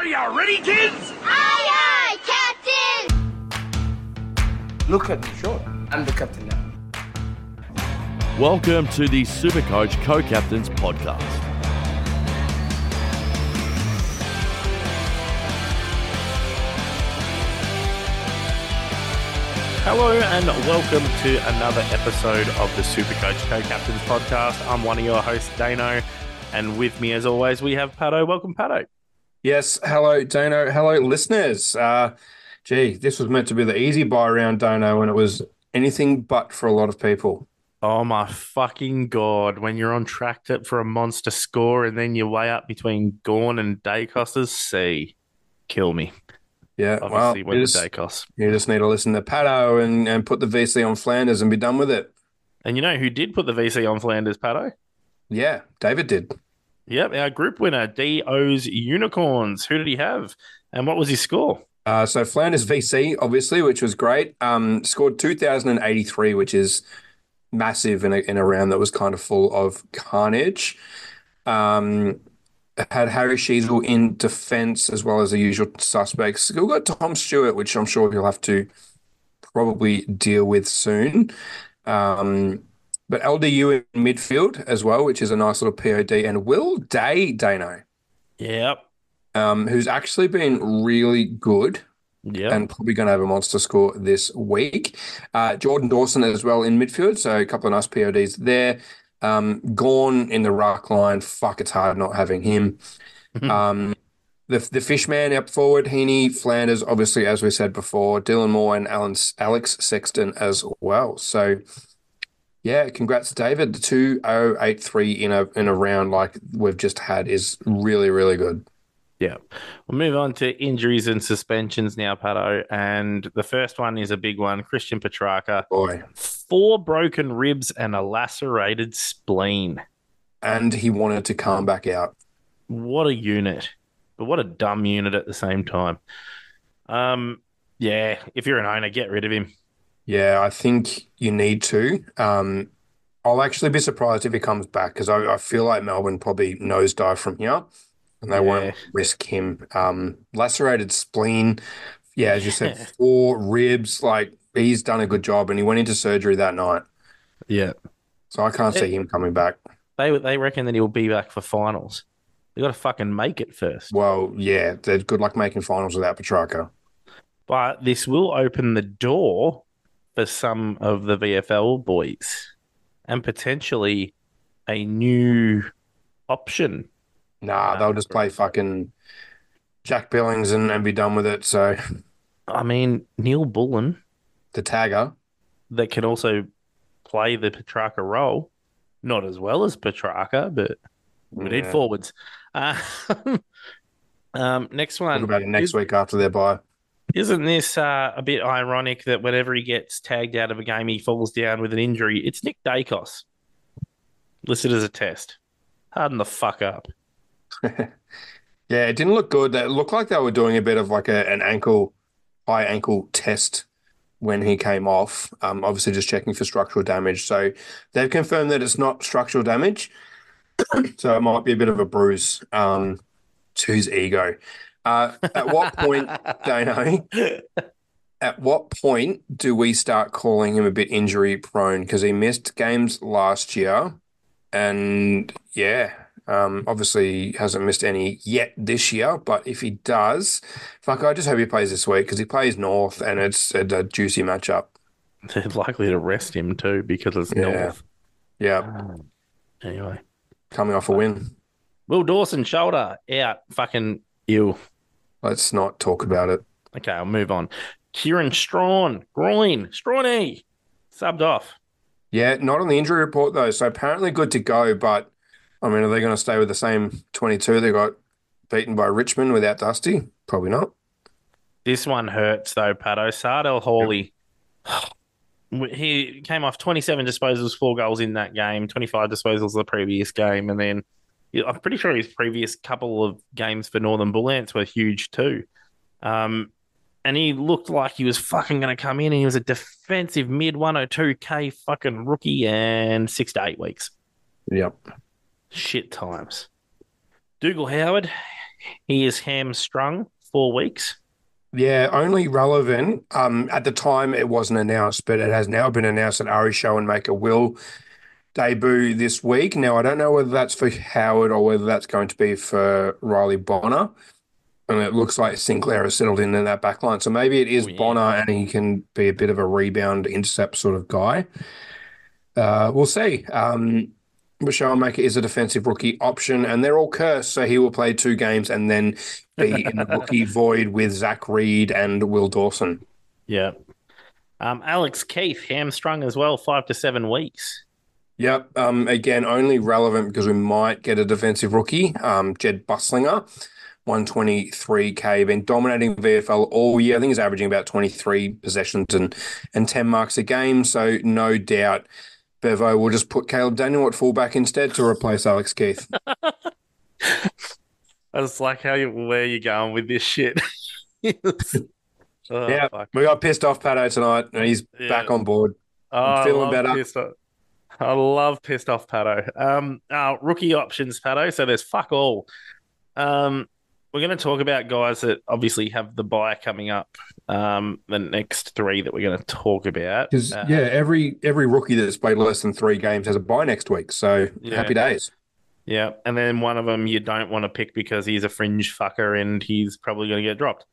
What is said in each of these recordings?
Are you ready, kids? Aye, aye, Captain! Look at me, sure. I'm the captain now. Welcome to the Supercoach Co-Captains Podcast. Hello and welcome to another episode of the Supercoach Co-Captains Podcast. I'm one of your hosts, Dano, and with me as always we have Pato. Welcome, Pato. Yes, hello, Dano. Hello, listeners. This was meant to be the easy buy round, Dano, and it was anything but for a lot of people. Oh my fucking God, when you're on track for a monster score and then you're way up between Gawn and Dacos, C, kill me. Yeah, Obviously well, went with Dacos. You just need to listen to Pato and put the VC on Flanders and be done with it. And you know who did put the VC on Flanders, Pato? Yeah, David did. Yep, our group winner, DO's Unicorns. Who did he have? And what was his score? So Flanders VC, obviously, which was great. Scored 2,083, which is massive in a round that was kind of full of carnage. Had Harry Sheasel in defence as well as the usual suspects. We've got Tom Stewart, which I'm sure he'll have to probably deal with soon. But LDU in midfield as well, which is a nice little POD. And Will Day, Dano. Yep. Who's actually been really good. Yep. And probably going to have a monster score this week. Jordan Dawson as well in midfield, so a couple of nice PODs there. Gawn in the ruck line. Fuck, it's hard not having him. The Fishman up forward, Heaney, Flanders, obviously, as we said before, Dylan Moore and Alex Sexton as well. So, yeah, congrats, David. The 2083 in a round like we've just had is really, really good. Yeah. We'll move on to injuries and suspensions now, Pato. And the first one is a big one. Christian Petrarca. Boy. 4 broken ribs and a lacerated spleen. And he wanted to come back out. What a unit. But what a dumb unit at the same time. Yeah, if you're an owner, get rid of him. Yeah, I think you need to. I'll actually be surprised if he comes back because I feel like Melbourne probably nosedive from here. And they won't risk him. Lacerated spleen. Yeah, as you said, 4 ribs. Like, he's done a good job, and he went into surgery that night. Yeah. So I can't see him coming back. They reckon that he'll be back for finals. They got to fucking make it first. Well, yeah, they're good luck making finals without Petrarca. But this will open the door for some of the VFL boys and potentially a new option. Nah, they'll just play fucking Jack Billings and be done with it. So, I mean, Neil Bullen, the tagger, that can also play the Petrarca role, not as well as Petrarca, but we need forwards. Next one. Talk about it next week after their bye. Isn't this a bit ironic that whenever he gets tagged out of a game, he falls down with an injury? It's Nick Dacos, listed as a test. Harden the fuck up. Yeah, it didn't look good. It looked like they were doing a bit of like an high ankle test when he came off. Obviously just checking for structural damage. So they've confirmed that it's not structural damage. So it might be a bit of a bruise to his ego. At what point, Dano, at what point do we start calling him a bit injury prone? Because he missed games last year and obviously hasn't missed any yet this year, but if he does, I just hope he plays this week because he plays North and it's a juicy matchup. They're likely to rest him too because it's North. Yeah. Anyway. Coming off a win. Will Dawson, shoulder, out, fucking ew. Let's not talk about it. Okay, I'll move on. Kieran Strawn, groin, Strawny, subbed off. Yeah, not on the injury report though, so apparently good to go, but I mean, are they going to stay with the same 22 they got beaten by Richmond without Dusty? Probably not. This one hurts, though, Pato. Sardell Hawley, he came off 27 disposals, 4 goals in that game, 25 disposals the previous game, and then I'm pretty sure his previous couple of games for Northern Bullants were huge too. And he looked like he was fucking going to come in, and he was a defensive mid 102K fucking rookie and 6 to 8 weeks. Yep. Shit times. Dougal Howard, He is hamstrung 4 weeks. Yeah, only relevant. At the time it wasn't announced, but it has now been announced that Ari Schoenmaker will debut this week. Now I don't know whether that's for Howard or whether that's going to be for Riley Bonner. And it looks like Sinclair has settled in that back line. So maybe it is Bonner and he can be a bit of a rebound intercept sort of guy. We'll see. Michelle Maker is a defensive rookie option, and they're all cursed, so he will play 2 games and then be in the rookie void with Zach Reed and Will Dawson. Yeah. Alex Keith, hamstrung as well, 5 to 7 weeks. Yep. Again, only relevant because we might get a defensive rookie, Jed Busslinger. 123K, been dominating VFL all year. I think he's averaging about 23 possessions and 10 marks a game. So no doubt Bevo will just put Caleb Daniel at fullback instead to replace Alex Keith. I was like, where you going with this shit? Yeah, fuck. we got pissed off Pato tonight and he's back on board. Oh, Feeling better. I love pissed off Pato. Rookie options, Pato. So there's fuck all. We're going to talk about guys that obviously have the bye coming up. The next 3 that we're going to talk about. Because every rookie that's played less than 3 games has a bye next week. So happy days. Yeah, and then one of them you don't want to pick because he's a fringe fucker and he's probably going to get dropped.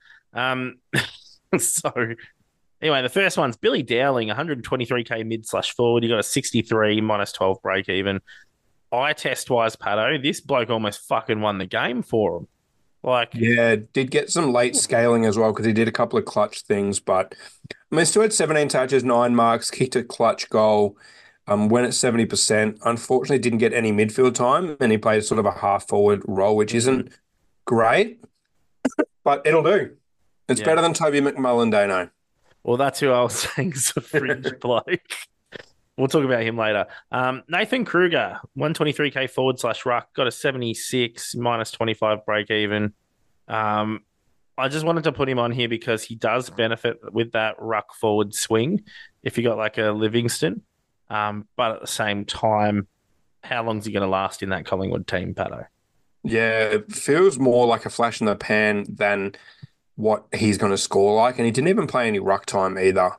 So anyway, the first one's Billy Dowling, 123K mid/forward. He got a 63 -12 break even. Eye test wise, Pato, this bloke almost fucking won the game for him. Did get some late scaling as well because he did a couple of clutch things, but I mean, still had 17 touches, 9 marks, kicked a clutch goal, went at 70%. Unfortunately, didn't get any midfield time, and he played sort of a half forward role, which isn't great, but it'll do. It's better than Toby McMullen, Dano. Well, that's who I was saying is a fringe bloke. We'll talk about him later. Nathan Kruger, 123K forward/ruck, got a 76 -25 break even. I just wanted to put him on here because he does benefit with that ruck forward swing if you got like a Livingston. But at the same time, how long is he going to last in that Collingwood team, Pato? Yeah, it feels more like a flash in the pan than what he's going to score like. And he didn't even play any ruck time either.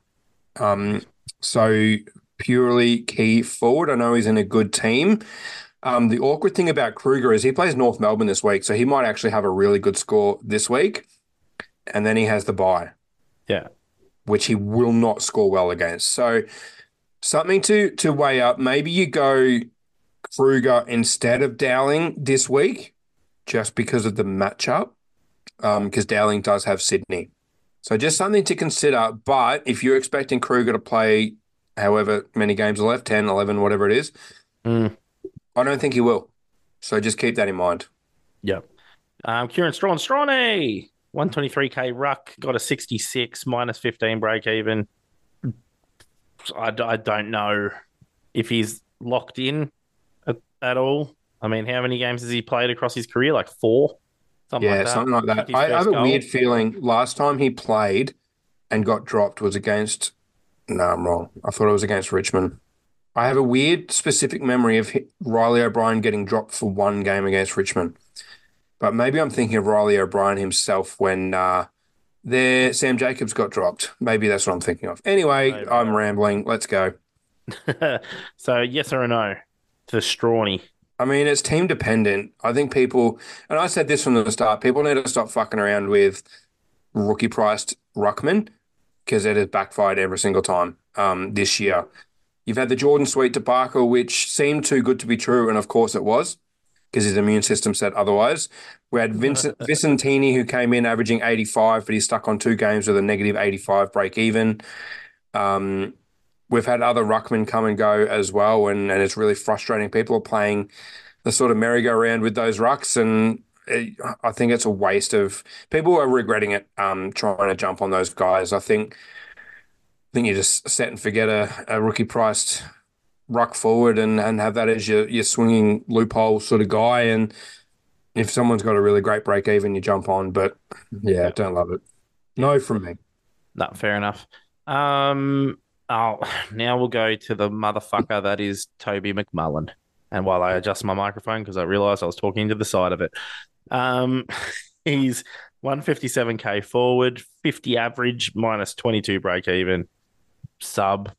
So purely key forward. I know he's in a good team. The awkward thing about Kruger is he plays North Melbourne this week, so he might actually have a really good score this week. And then he has the bye. Yeah. Which he will not score well against. So something to weigh up. Maybe you go Kruger instead of Dowling this week just because of the matchup, because Dowling does have Sydney. So just something to consider. But if you're expecting Kruger to play however many games are left, 10, 11, whatever it is, I don't think he will. So just keep that in mind. Yep. Kieran Strawny, 123K ruck, got a 66 -15 break even. I don't know if he's locked in at all. I mean, how many games has he played across his career? Like 4? Something like that. I have a weird feeling last time he played and got dropped was against... No, I'm wrong. I thought it was against Richmond. I have a weird specific memory of Riley O'Brien getting dropped for 1 game against Richmond. But maybe I'm thinking of Riley O'Brien himself when Sam Jacobs got dropped. Maybe that's what I'm thinking of. Anyway, I'm rambling. Let's go. So yes or no to Strawny? I mean, it's team dependent. I think people, and I said this from the start, people need to stop fucking around with rookie-priced ruckman because it has backfired every single time this year. You've had the Jordan Sweet debacle, which seemed too good to be true, and of course it was, because his immune system said otherwise. We had Vicentini, who came in averaging 85, but he's stuck on 2 games with a -85 break even. We've had other ruckmen come and go as well, and it's really frustrating. People are playing the sort of merry-go-round with those rucks, and I think it's a waste of... People are regretting it, trying to jump on those guys. I think you just set and forget a rookie-priced ruck forward and have that as your swinging loophole sort of guy. And if someone's got a really great break even, you jump on. But yeah, don't love it. No from me. No, fair enough. Now we'll go to the motherfucker that is Toby McMullen. And while I adjust my microphone, because I realised I was talking to the side of it. He's 157k forward, 50 average, minus 22 break even, sub,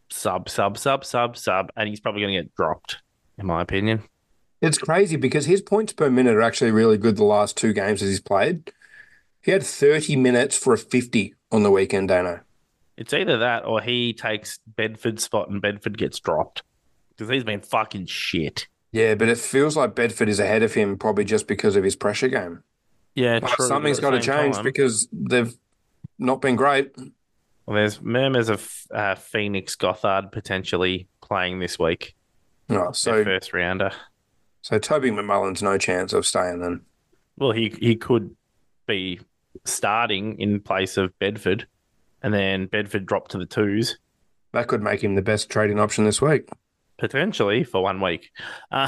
and he's probably going to get dropped, in my opinion. It's crazy because his points per minute are actually really good the last 2 games that he's played. He had 30 minutes for a 50 on the weekend, Dano. It's either that or he takes Bedford's spot and Bedford gets dropped because he's been fucking shit. Yeah, but it feels like Bedford is ahead of him probably just because of his pressure game. Yeah, But true. something's but at got the to same change time- because they've not been great. Well, there's murmurs of Phoenix Gothard potentially playing this week. Oh, Their so first rounder. Toby McMullen's no chance of staying then. Well, he could be starting in place of Bedford, and then Bedford dropped to the twos That could make him the best trading option this week. potentially for 1 week. Uh,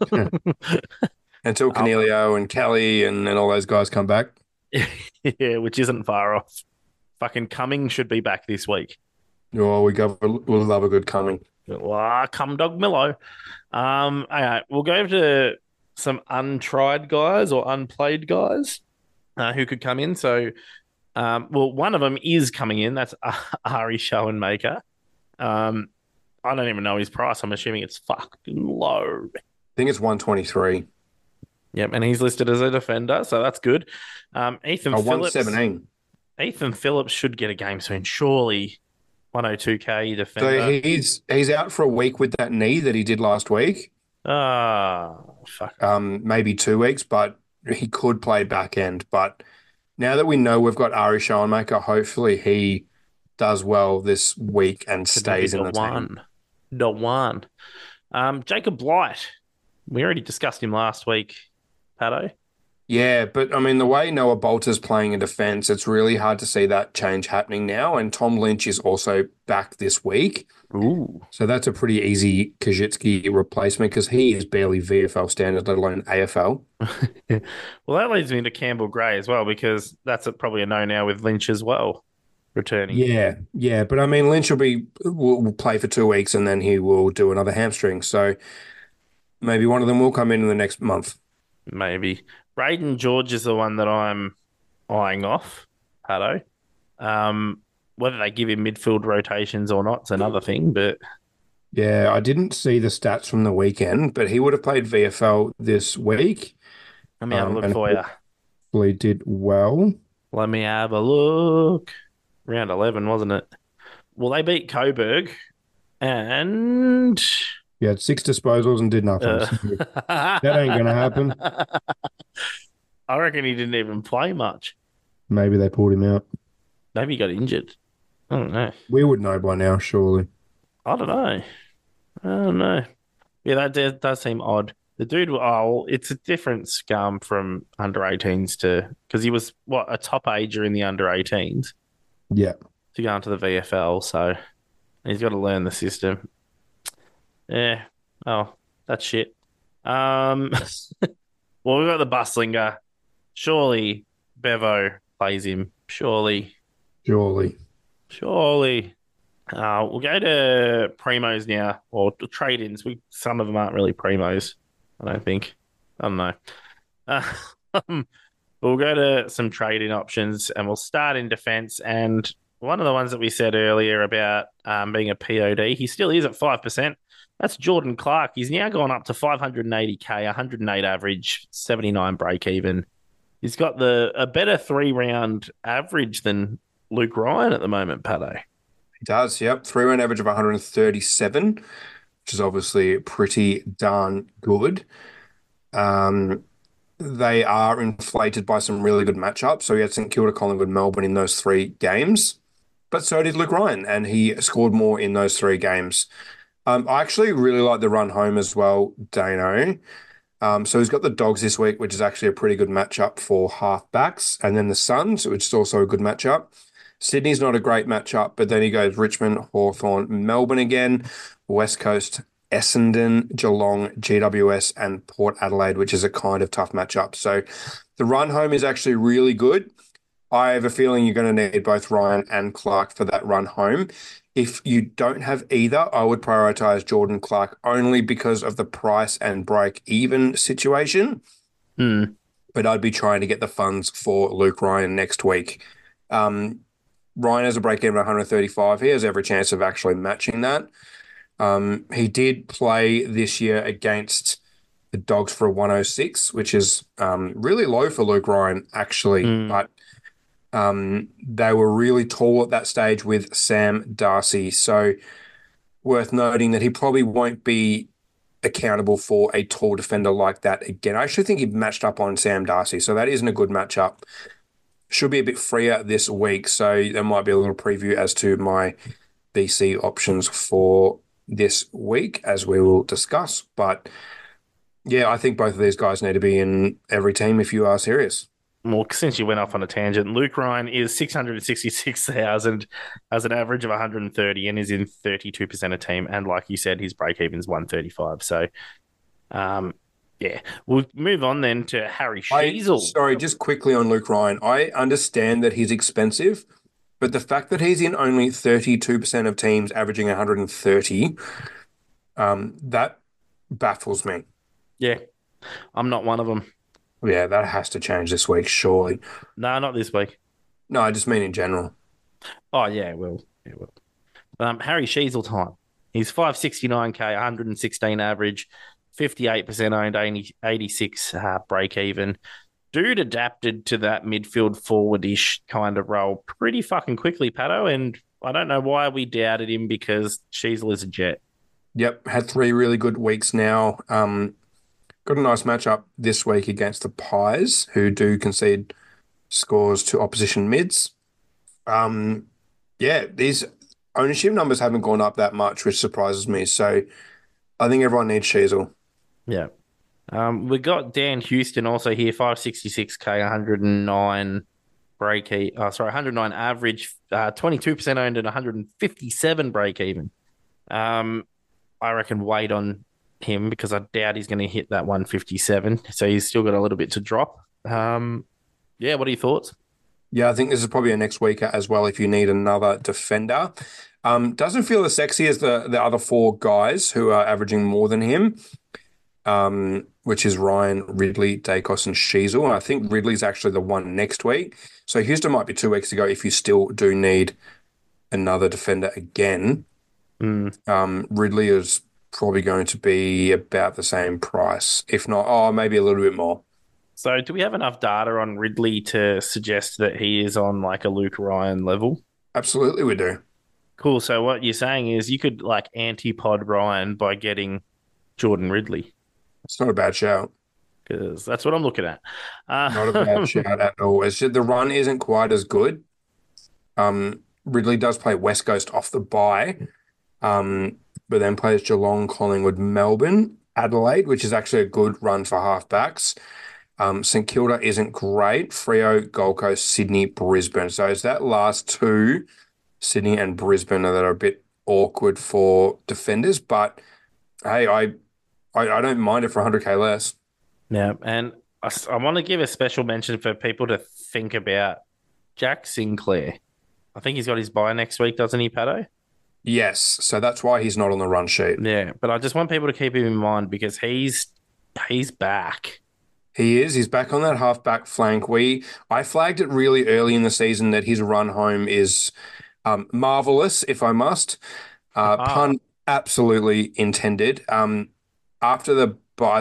Until Cornelio and Kelly and all those guys come back. yeah, which isn't far off. Fucking Cumming should be back this week. Oh, we'll love a good coming. Come Dog Millo. Okay, we'll go to some untried guys or unplayed guys who could come in. So, one of them is coming in. That's Ari Schoenmaker. I don't even know his price. I'm assuming it's fucking low. I think it's 123. Yep, and he's listed as a defender, so that's good. Ethan Oh, Phillips. 117. Ethan Phillips should get a game soon, surely. 102k defender. So he's out for a week with that knee that he did last week. Fuck. Maybe 2 weeks, but he could play back end. But now that we know we've got Ari Schoenmaker, hopefully he does well this week and stays in the team. The one. Jacob Blight. We already discussed him last week, Pato. Yeah, but I mean, the way Noah Bolter's playing in defense, it's really hard to see that change happening now. And Tom Lynch is also back this week. Ooh. So that's a pretty easy Kajitsky replacement because he is barely VFL standard, let alone AFL. Well, that leads me to Campbell Gray as well, because that's probably a no now with Lynch as well returning. Yeah. But I mean, Lynch will play for 2 weeks and then he will do another hamstring. So maybe one of them will come in the next month. Maybe. Braden George is the one that I'm eyeing off, Pato. Whether they give him midfield rotations or not is another thing, but Yeah, I didn't see the stats from the weekend, but he would have played VFL this week. let me have a look and for you. hopefully did well. Let me have a look. Round 11, wasn't it? Well, they beat Coburg and... He had 6 disposals and did nothing. So that ain't going to happen. I reckon he didn't even play much. Maybe they pulled him out. Maybe he got injured. I don't know. We would know by now, surely. I don't know. Yeah, that does seem odd. The dude, it's a different scum from under 18s to, because he was, a top ager in the under 18s Yeah. to go into the VFL, so he's got to learn the system. Yeah. Oh, that's shit. Well, we've got the Buslinger. Surely Bevo plays him. Surely. We'll go to Primos now, or trade-ins. Some of them aren't really Primos, I don't think. I don't know. We'll go to some trade-in options, and we'll start in defence. And one of the ones that we said earlier about being a POD, he still is at 5%. That's Jordan Clark. He's now gone up to 580k, 108 average, 79 break even. He's got a better 3-round average than Luke Ryan at the moment, Pato. He does, yep. 3-round average of 137, which is obviously pretty darn good. They are inflated by some really good matchups. So he had St Kilda, Collingwood, Melbourne in those 3 games. But so did Luke Ryan, and he scored more in those 3 games. I actually really like the run home as well, Dano. So he's got the Dogs this week, which is actually a pretty good matchup for halfbacks, and then the Suns, which is also a good matchup. Sydney's not a great matchup, but then he goes Richmond, Hawthorn, Melbourne again, West Coast, Essendon, Geelong, GWS, and Port Adelaide, which is a kind of tough matchup. So the run home is actually really good. I have a feeling you're going to need both Ryan and Clark for that run home. If you don't have either, I would prioritize Jordan Clark only because of the price and break even situation. but I'd be trying to get the funds for Luke Ryan next week. Ryan has a break even of 135. He has every chance of actually matching that. He did play this year against the Dogs for a 106, which is really low for Luke Ryan, actually. But they were really tall at that stage with Sam Darcy. So worth noting that he probably won't be accountable for a tall defender like that again. I actually think he matched up on Sam Darcy, so that isn't a good matchup. Should be a bit freer this week, so there might be a little preview as to my BC options for this week, as we will discuss. But yeah, I think both of these guys need to be in every team if you are serious. Well, since you went off on a tangent, Luke Ryan is 666,000 as an average of 130 and is in 32% of team. And like you said, his break even is 135. So, yeah, we'll move on then to Harry Sheezel. Sorry, just quickly on Luke Ryan. I understand that he's expensive, but the fact that he's in only 32% of teams averaging 130, that baffles me. Yeah, I'm not one of them. Yeah, that has to change this week, surely. No, not this week. No, I just mean in general. Oh, yeah, it will. It will. Harry Sheezel time. He's 569k, 116 average, 58% owned, 86 break even. Dude adapted to that midfield forward-ish kind of role pretty fucking quickly, Pato, and I don't know why we doubted him because Sheezel is a jet. Yep, had 3 really good weeks now. Got a nice matchup this week against the Pies, who do concede scores to opposition mids. Yeah, these ownership numbers haven't gone up that much, which surprises me. So I think everyone needs Sheezel. Yeah. We got Dan Houston also here, 566k, 109 109 average, 22% owned and 157 break even. I reckon wait on him because I doubt he's going to hit that 157. So he's still got a little bit to drop. Yeah, what are your thoughts? Yeah, I think this is probably a next week as well if you need another defender. Doesn't feel as sexy as the other 4 guys who are averaging more than him, which is Ryan, Ridley, Dacos, and Sheezel. And I think Ridley's actually the one next week. So Houston might be 2 weeks ago if you still do need another defender again. Ridley is probably going to be about the same price, if not, maybe a little bit more. So do we have enough data on Ridley to suggest that he is on like a Luke Ryan level? Absolutely, we do. Cool. So what you're saying is you could like antipod Ryan by getting Jordan Ridley. It's not a bad shout. Because that's what I'm looking at. Not a bad shout at all. It's just the run isn't quite as good. Ridley does play West Coast off the bye, but then plays Geelong, Collingwood, Melbourne, Adelaide, which is actually a good run for halfbacks. St Kilda isn't great. Freo, Gold Coast, Sydney, Brisbane. So it's that last 2, Sydney and Brisbane, that are a bit awkward for defenders. But hey, I don't mind it for 100k less. Yeah, and I want to give a special mention for people to think about Jack Sinclair. I think he's got his bye next week, doesn't he, Pato? Yes, so that's why he's not on the run sheet. Yeah, but I just want people to keep him in mind because he's back. He is. He's back on that halfback flank. I flagged it really early in the season that his run home is marvelous, if I must. Pun absolutely intended. After the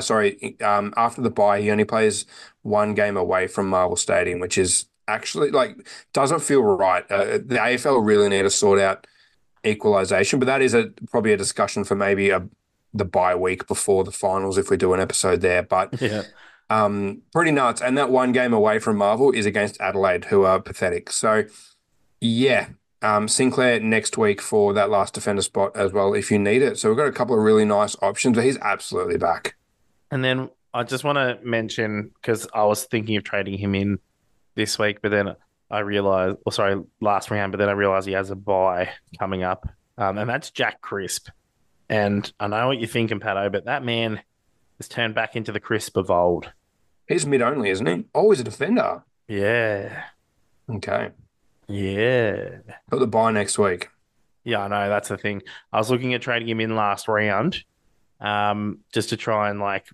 bye, he only plays 1 game away from Marvel Stadium, which is actually doesn't feel right. The AFL really need to sort out equalisation, but that is probably a discussion for maybe the bye week before the finals if we do an episode there. But yeah. Pretty nuts. And that 1 game away from Marvel is against Adelaide, who are pathetic. So, yeah, Sinclair next week for that last defender spot as well if you need it. So we've got a couple of really nice options, but he's absolutely back. And then I just want to mention, because I was thinking of trading him in this week, but then I realized, last round, but then I realized he has a bye coming up. And that's Jack Crisp. And I know what you're thinking, Pato, but that man has turned back into the Crisp of old. He's mid-only, isn't he? Oh, he's a defender. Yeah. Okay. Yeah. Got the bye next week. Yeah, I know. That's the thing. I was looking at trading him in last round just to try and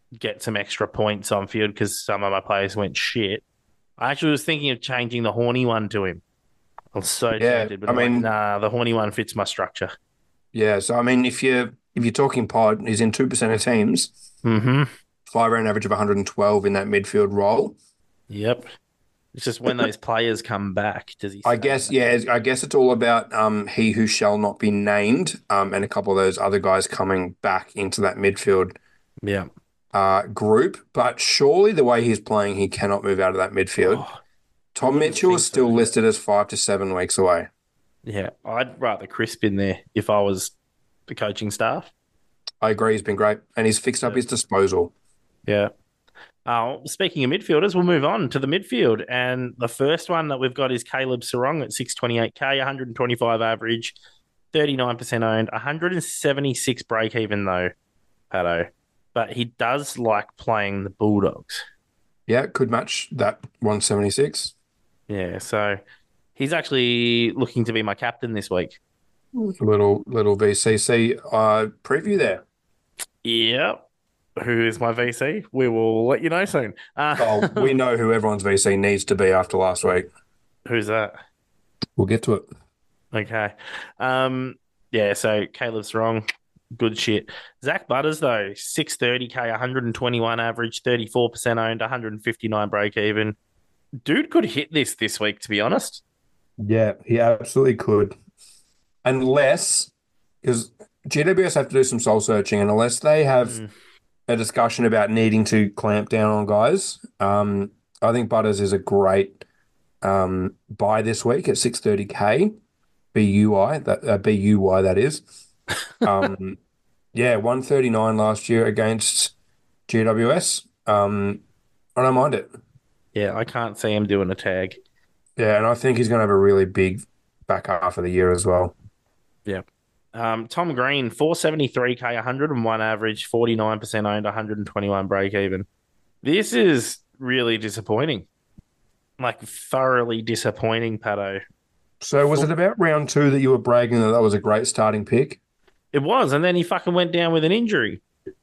get some extra points on field because some of my players went shit. I actually was thinking of changing the horny one to him. I was so Yeah, tempted, but I I'm like, mean- nah, the horny one fits my structure. Yeah, so I mean, if you're talking pod, he's in 2% of teams, Mm-hmm. 5-round average of 112 in that midfield role. Yep. It's just when those players come back, does he? I stay guess, back? yeah, I guess it's all about he who shall not be named, and a couple of those other guys coming back into that midfield Yeah. group. But surely the way he's playing, he cannot move out of that midfield. Oh, Tom wouldn't Mitchell think is still so. listed as 5 to 7 weeks away. yeah. I'd rather Crisp in there if I was the coaching staff. I agree, he's been great, and he's fixed up his disposal. Yeah. Speaking of midfielders, we'll move on to the midfield. And the first one that we've got is Caleb Sarong at 628k, 125 average, 39% owned, 176 break even though, Pato. But he does like playing the Bulldogs. Yeah, could match that 176. Yeah, so he's actually looking to be my captain this week. Little VCC preview there. Yep. Who is my VC? We will let you know soon. Oh, we know who everyone's VC needs to be after last week. Who's that? We'll get to it. Okay. Yeah, so Caleb's wrong. Good shit. Zach Butters, though, 630k, 121 average, 34% owned, 159 break even. Dude could hit this week, to be honest. Yeah, he absolutely could. Unless, because GWS have to do some soul searching, and unless they have a discussion about needing to clamp down on guys, I think Butters is a great buy this week at 630k. BUI, that is. Yeah, 139 last year against GWS. I don't mind it. Yeah, I can't see him doing a tag. Yeah, and I think he's going to have a really big back half of the year as well. Yeah. Tom Green, 473k, 101 average, 49% owned, 121 break even. This is really disappointing. Like, thoroughly disappointing, Pato. So was it about round 2 that you were bragging that was a great starting pick? It was, and then he fucking went down with an injury.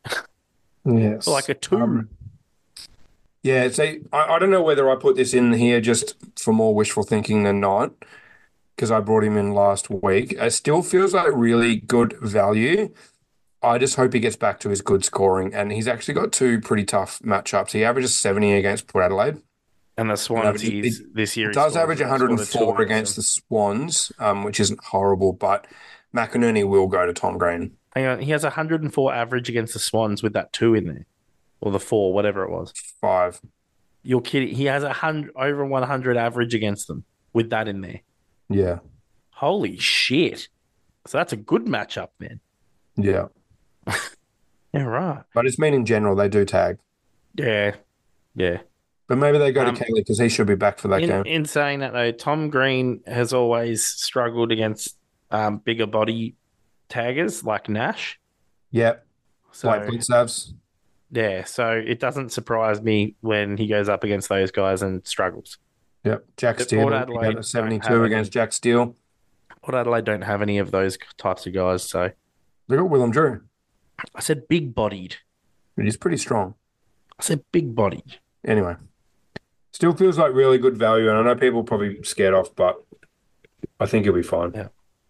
Yes. Like a 2. Yeah, see, I don't know whether I put this in here just for more wishful thinking than not, because I brought him in last week. It still feels like really good value. I just hope he gets back to his good scoring, and he's actually got 2 pretty tough matchups. He averages 70 against Port Adelaide. And the Swans this year. He does average 104 against the Swans, which isn't horrible, but McInerney will go to Tom Green. Hang on, he has 104 average against the Swans with that 2 in there. Or the 4, whatever it was. 5. You're kidding. He has over 100 average against them with that in there. Yeah. Holy shit. So that's a good matchup then. Yeah. Yeah, right. But it's mean in general, they do tag. Yeah. Yeah. But maybe they go to Kelly because he should be back for that game. In saying that, though, Tom Green has always struggled against bigger body taggers like Nash. Yep. So, Like Blitzavs. yeah, so it doesn't surprise me when he goes up against those guys and struggles. Yep. Jack But Steele. Port He Adelaide had a don't 72 have against Jack Steele. Port Adelaide don't have any of those types of guys, so Look at Willem Drew. I said big-bodied. He's pretty strong. I said big-bodied. Anyway. Still feels like really good value, and I know people are probably scared off, but I think he'll be fine. Yeah.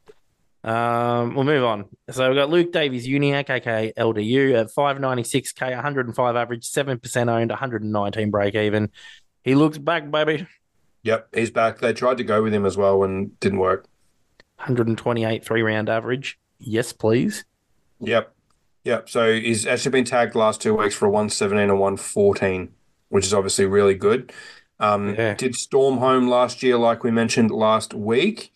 We'll move on. So we've got Luke Davies Uniac, aka LDU, at 596k, 105 average, 7% owned, 119 break even. He looks back, baby. Yep, he's back. They tried to go with him as well and didn't work. 128 3-round average. Yes, please. Yep. So he's actually been tagged the last 2 weeks for a 117 and 114, which is obviously really good. Did storm home last year, like we mentioned last week.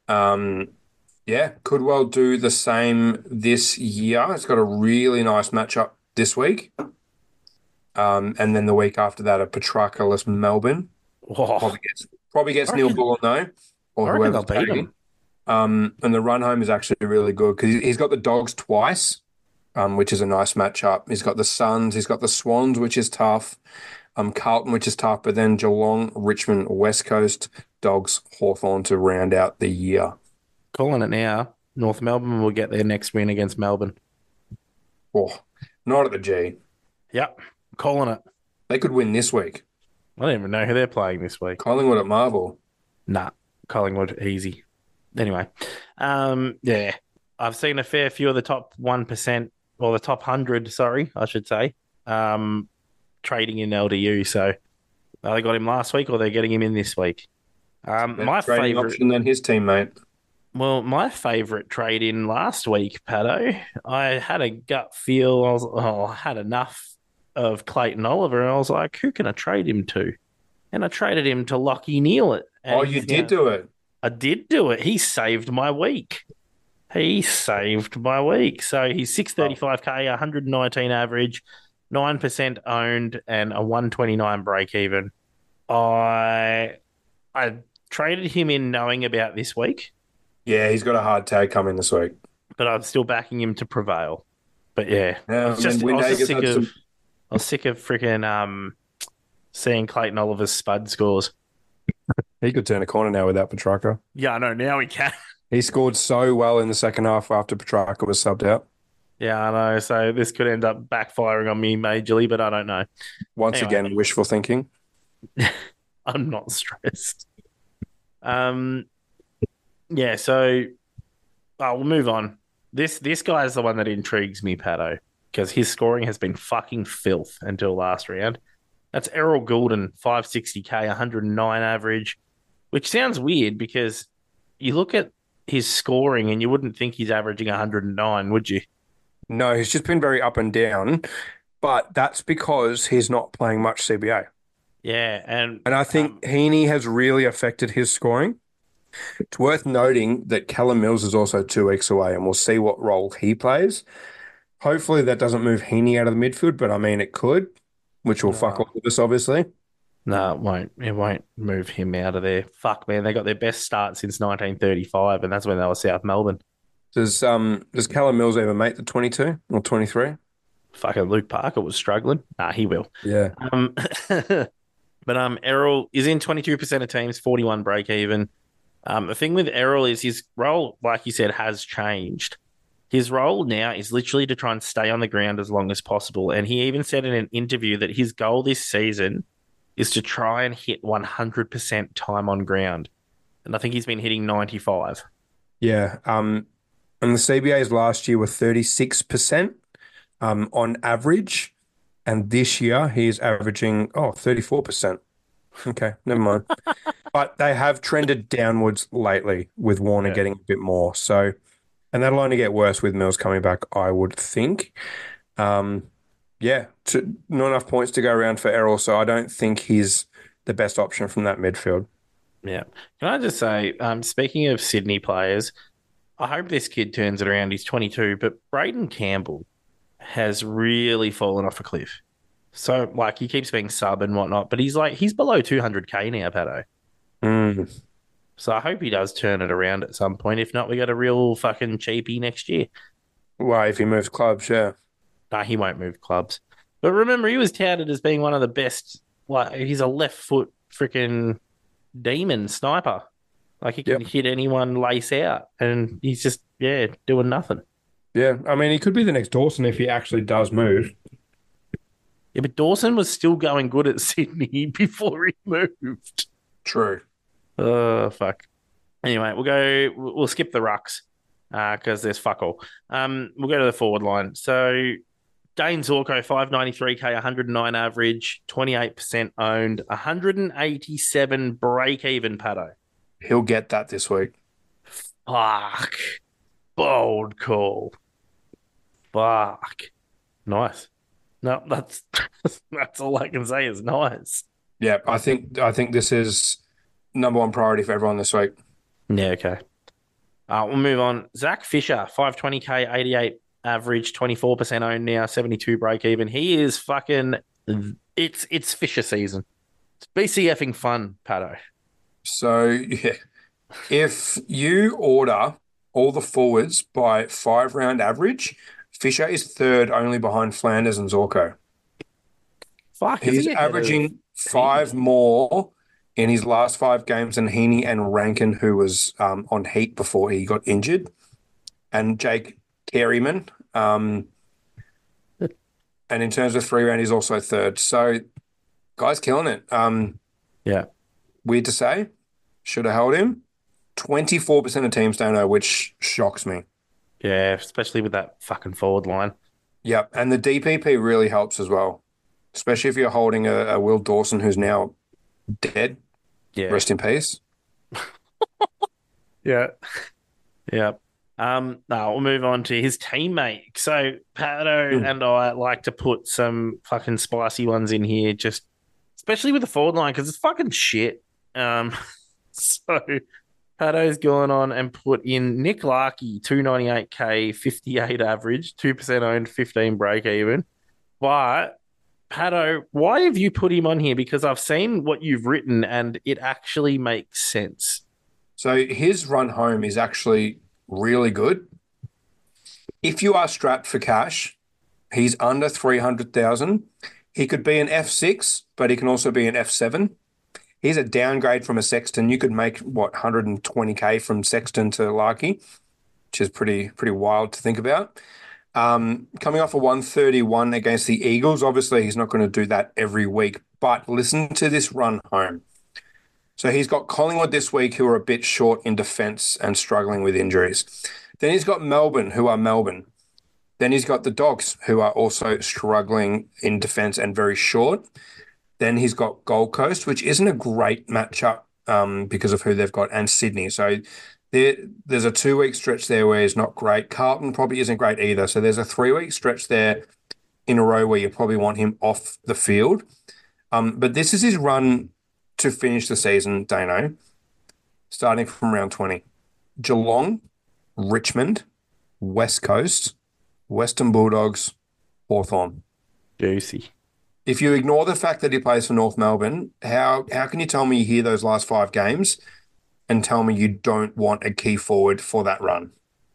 Could well do the same this year. It's got a really nice matchup this week. And then the week after that, a Petrarca-less Melbourne. Oh, Probably gets Neil Bullen though, or I reckon whoever's they'll beat tagging. him. And the run home is actually really good because he's got the Dogs twice, which is a nice matchup. He's got the Suns, he's got the Swans, which is tough. Carlton, which is tough, but then Geelong, Richmond, West Coast, Dogs, Hawthorn to round out the year. Calling it now. North Melbourne will get their next win against Melbourne. Oh, not at the G. Yep, calling it. They could win this week. I don't even know who they're playing this week. Collingwood at Marvel. Nah, Collingwood easy. Anyway, yeah, I've seen a fair few of the top 1% or the top 100, sorry, I should say, trading in LDU. So they got him last week or they're getting him in this week. My Better trading favorite, option than his teammate. well, my favorite trade in last week, Pato, I had a gut feel. I had enough of Clayton Oliver, and I was like, who can I trade him to? And I traded him to Lockie Neal. Oh, you did do it. I did do it. He saved my week. He saved my week. So he's 635k, 119 average, 9% owned, and a 129 break even. I traded him in knowing about this week, Yeah, he's got a hard tag coming this week. but I'm still backing him to prevail. But yeah, Yeah, I was just Windhager's sick had of some- I was sick of freaking seeing Clayton Oliver's spud scores. He could turn a corner now without Petrarca. Yeah, I know. Now he can. He scored so well in the second half after Petrarca was subbed out. Yeah, I know. So this could end up backfiring on me majorly, but I don't know. Once Anyway. again, wishful thinking. I'm not stressed. Yeah, so we'll move on. This guy is the one that intrigues me, Pato, because his scoring has been fucking filth until last round. That's Errol Goulden, 560k, 109 average, which sounds weird because you look at his scoring and you wouldn't think he's averaging 109, would you? No, he's just been very up and down, but that's because he's not playing much CBA. Yeah, and And I think Heaney has really affected his scoring. It's worth noting that Callum Mills is also 2 weeks away, and we'll see what role he plays. Hopefully that doesn't move Heaney out of the midfield, but I mean, it could, which will fuck all of us, obviously. no, it won't. It won't move him out of there. Fuck, man, they got their best start since 1935, and that's when they were South Melbourne. Does Callum Mills ever make the 22 or 23? Fucking Luke Parker was struggling. Nah, he will. Yeah. But Errol is in 22% of teams, 41 break even. The thing with Errol is his role, like you said, has changed. His role now is literally to try and stay on the ground as long as possible. And he even said in an interview that his goal this season is to try and hit 100% time on ground. And I think he's been hitting 95. Yeah. And the CBAs last year were 36% on average. And this year he's averaging 34%. Okay, never mind. But they have trended downwards lately with Warner getting a bit more. So, and that'll only get worse with Mills coming back, I would think. Not enough points to go around for Errol, so I don't think he's the best option from that midfield. Yeah. Can I just say, speaking of Sydney players, I hope this kid turns it around. He's 22, but Braden Campbell has really fallen off a cliff. So, like, he keeps being sub and whatnot, but he's below 200k now, Pato. So I hope he does turn it around at some point. If not, we got a real fucking cheapie next year. Well, if he moves clubs, yeah. Nah, he won't move clubs. But remember, he was touted as being one of the best. Like, he's a left foot freaking demon sniper. Like, he can hit anyone lace out, and he's just, doing nothing. Yeah, I mean, he could be the next Dawson if he actually does move. Yeah, but Dawson was still going good at Sydney before he moved. True. Oh, fuck. Anyway, we'll skip the rucks because there's fuck all. We'll go to the forward line. So, Dane Zorko, 593k, 109 average, 28% owned, 187 break even, Pato. He'll get that this week. Fuck. Bold call. Fuck. Nice. No, that's all I can say is nice. Yeah, I think this is number one priority for everyone this week. Yeah, okay. We'll move on. Zach Fisher, 520k, 88 average, 24% owned now, 72 break even. He is fucking. It's Fisher season. It's BCFing fun, Pato. So, yeah, if you order all the forwards by 5-round average, Fisher is third only behind Flanders and Zorko. Fuck, He's isn't he ahead averaging of 5 more in his last 5 games than Heaney and Rankin, who was on heat before he got injured, and Jake Terryman. And in terms of 3 round, he's also third. So, guy's killing it. Yeah. Weird to say. Should have held him. 24% of teams don't know, which shocks me. Yeah, especially with that fucking forward line. Yep. And the DPP really helps as well, especially if you're holding a Will Dawson who's now dead. Yeah. Rest in peace. Yeah. Yeah. Now we'll move on to his teammate. So Pato and I like to put some fucking spicy ones in here, just especially with the forward line because it's fucking shit. So Pato's gone on and put in Nick Larkey, 298k, 58 average, 2% owned, 15 break even. But Pato, why have you put him on here? Because I've seen what you've written and it actually makes sense. So his run home is actually really good. If you are strapped for cash, he's under 300,000. He could be an F6, but he can also be an F7. He's a downgrade from a Sexton. You could make, 120k from Sexton to Larkey, which is pretty wild to think about. Coming off a 131 against the Eagles, obviously he's not going to do that every week, but listen to this run home. So he's got Collingwood this week, who are a bit short in defence and struggling with injuries. Then he's got Melbourne, who are Melbourne. Then he's got the Dogs, who are also struggling in defence and very short. Then he's got Gold Coast, which isn't a great matchup because of who they've got, and Sydney. So there's a 2-week stretch there where he's not great. Carlton probably isn't great either. So there's a 3-week stretch there in a row where you probably want him off the field. But this is his run to finish the season, Dano, starting from round 20. Geelong, Richmond, West Coast, Western Bulldogs, Hawthorn. Juicy. If you ignore the fact that he plays for North Melbourne, how can you tell me you hear those last 5 games and tell me you don't want a key forward for that run?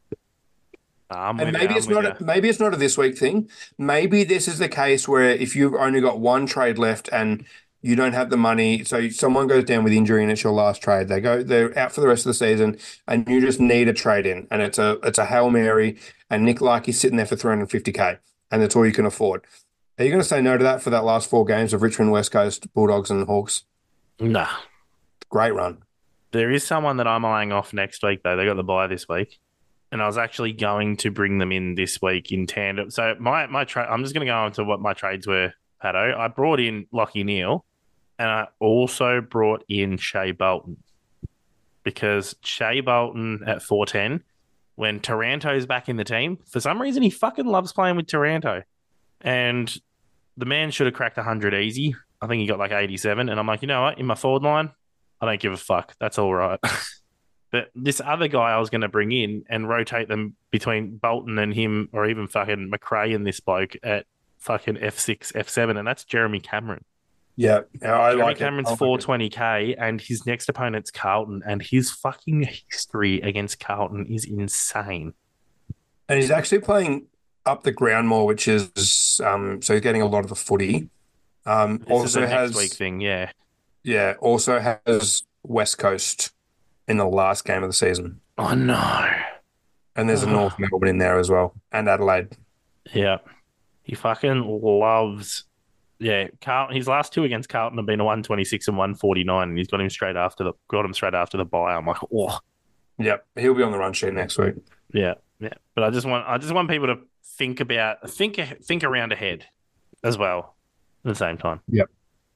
And maybe it's not a this week thing. Maybe this is the case where if you've only got one trade left and you don't have the money, so someone goes down with injury and it's your last trade. They're out for the rest of the season, and you just need a trade in, and it's a Hail Mary, and Nick Larkey's sitting there for 350k, and that's all you can afford. Are you going to say no to that for that last 4 games of Richmond, West Coast, Bulldogs, and Hawks? Nah. Great run. There is someone that I'm eyeing off next week, though. They got the bye this week, and I was actually going to bring them in this week in tandem. So my trade, I'm just going to go on to what my trades were, Pato. I brought in Lachie Neale, and I also brought in Shea Bolton, because Shea Bolton at 410, when Taranto's back in the team, for some reason he fucking loves playing with Taranto. And the man should have cracked 100 easy. I think he got like 87. And I'm like, you know what? In my forward line, I don't give a fuck. That's all right. But this other guy I was going to bring in and rotate them between Bolton and him, or even fucking McRae and this bloke at fucking F6, F7, and that's Jeremy Cameron. Yeah, Jeremy Cameron's 420k, and his next opponent's Carlton, and his fucking history against Carlton is insane. And he's actually playing up the ground more, which is so he's getting a lot of the footy. Also has next week thing, yeah. Yeah, also has West Coast in the last game of the season. Oh no. And there's a North Melbourne in there as well, and Adelaide. Yeah. He fucking loves. Yeah, Carlton. His last 2 against Carlton have been a 126 and 149, and he's got him straight after the bye. I'm like, oh. Yep, he'll be on the run sheet next week. Yeah. But I just want people to think around ahead as well at the same time. Yep.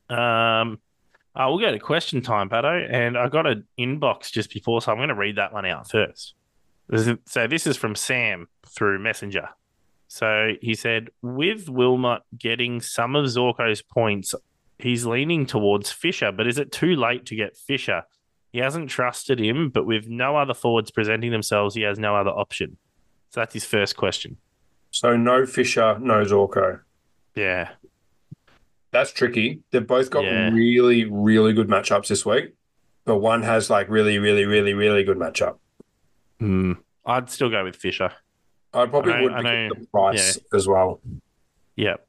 We'll go to question time, Pato, and I got an inbox just before, so I'm going to read that one out first. So this is from Sam through Messenger. So he said, with Wilmot getting some of Zorko's points, he's leaning towards Fisher, but is it too late to get Fisher? He hasn't trusted him, but with no other forwards presenting themselves, he has no other option. So that's his first question. So no Fisher, no Zorko. Yeah. That's tricky. They've both got really, really good matchups this week, but one has like really, really, really, really good matchup. I'd still go with Fisher. I probably would because of the price as well. Yep.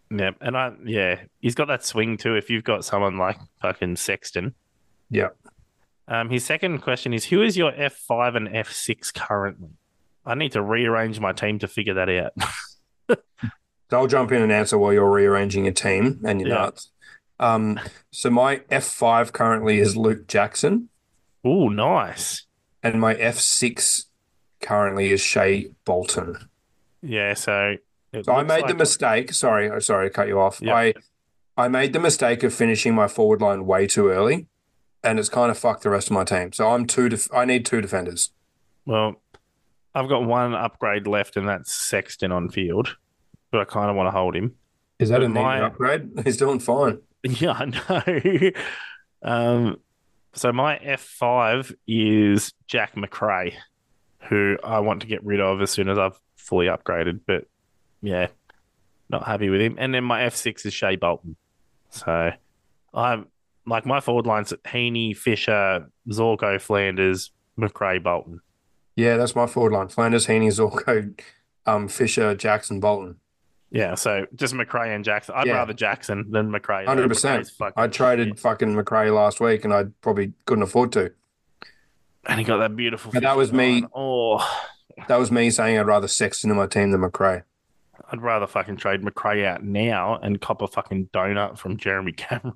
And he's got that swing too. If you've got someone like fucking Sexton. Yep. His second question is, who is your F5 and F6 currently? I need to rearrange my team to figure that out. So I'll jump in and answer while you're rearranging your team and your Yeah. nuts. So my F5 currently is Luke Jackson, Ooh, nice. and my F6 currently is Shea Bolton. Yeah, so it So I looks made the like- mistake. Sorry to cut you off. Yeah. I made the mistake of finishing my forward line way too early, and it's kind of fucked the rest of my team. So I need two defenders. Well, I've got one upgrade left, and that's Sexton on field, but I kind of want to hold him. Is that But a neat upgrade? He's doing fine. Yeah, I know. So my F5 is Jack McRae, who I want to get rid of as soon as I've fully upgraded. But yeah, not happy with him. And then my F6 is Shea Bolton. So I'm like my forward line's Heaney, Fisher, Zorko, Flanders, McRae, Bolton. Yeah, that's my forward line. Flanders, Heaney, Zorko, Fisher, Jackson, Bolton. Yeah, so just McRae and Jackson. I'd Yeah. rather Jackson than McRae. 100%. McRae's fucking I traded shit. fucking McRae last week, and I probably couldn't afford to. And he got that beautiful. But that was me. 59. Oh, That was me saying I'd rather Sexton in my team than McRae. I'd rather fucking trade McRae out now and cop a fucking donut from Jeremy Cameron.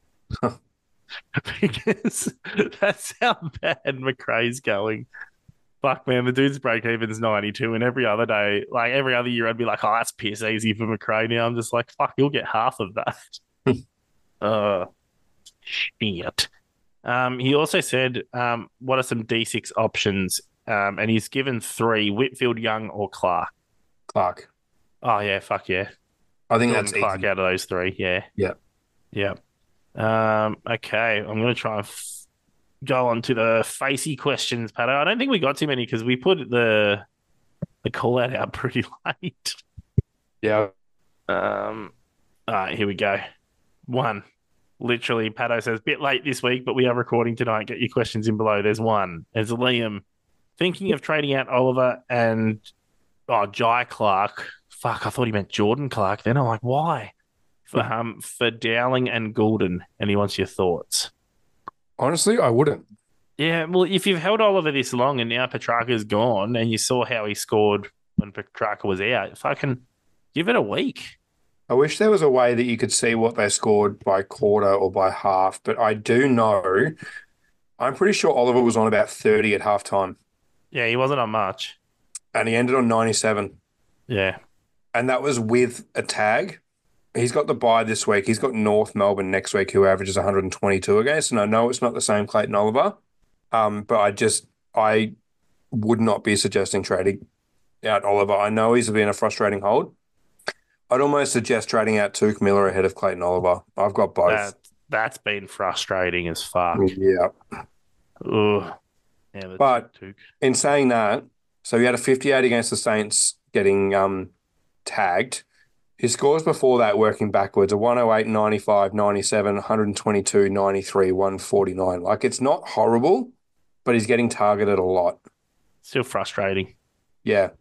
Because that's how bad McRae's going. Fuck, man, the dude's break even's 92, and every other day, like every other year, I'd be like, oh, that's piss easy for McRae. Now I'm just like, fuck, you'll get half of that. Shit. He also said, what are some D6 options? And he's given 3: Whitfield, Young, or Clark. Clark. Oh, yeah, fuck yeah. I think Jordan that's Clark easy. out of those 3, yeah. Yeah. Yeah. Okay, I'm going to try and go on to the facey questions, Pato. I don't think we got too many because we put the call out pretty late. Yeah. All right, here we go. 1. Literally, Pato says, bit late this week, but we are recording tonight. Get your questions in below. There's 1. There's Liam. Thinking of trading out Oliver and Jai Clark. Fuck, I thought he meant Jordan Clark. Then I'm like, why? For Dowling and Goulden, and he wants your thoughts. Honestly, I wouldn't. Yeah, well, if you've held Oliver this long and now Petrarca's gone, and you saw how he scored when Petrarca was out, fucking give it a week. I wish there was a way that you could see what they scored by quarter or by half, but I do know, I'm pretty sure Oliver was on about 30 at halftime, Yeah, he wasn't on much. and he ended on 97. Yeah. And that was with a tag. He's got the bye this week. He's got North Melbourne next week, who averages 122 against. And I know it's not the same Clayton Oliver, but I would not be suggesting trading out Oliver. I know he's been a frustrating hold. I'd almost suggest trading out Tuke Miller ahead of Clayton Oliver. I've got both. That's been frustrating as fuck. Yeah. Ugh. Yeah, But- Tuke. In saying that, so he had a 58 against the Saints getting tagged. His scores before that, working backwards, are 108, 95, 97, 122, 93, 149. Like, it's not horrible, but he's getting targeted a lot. Still frustrating. Yeah.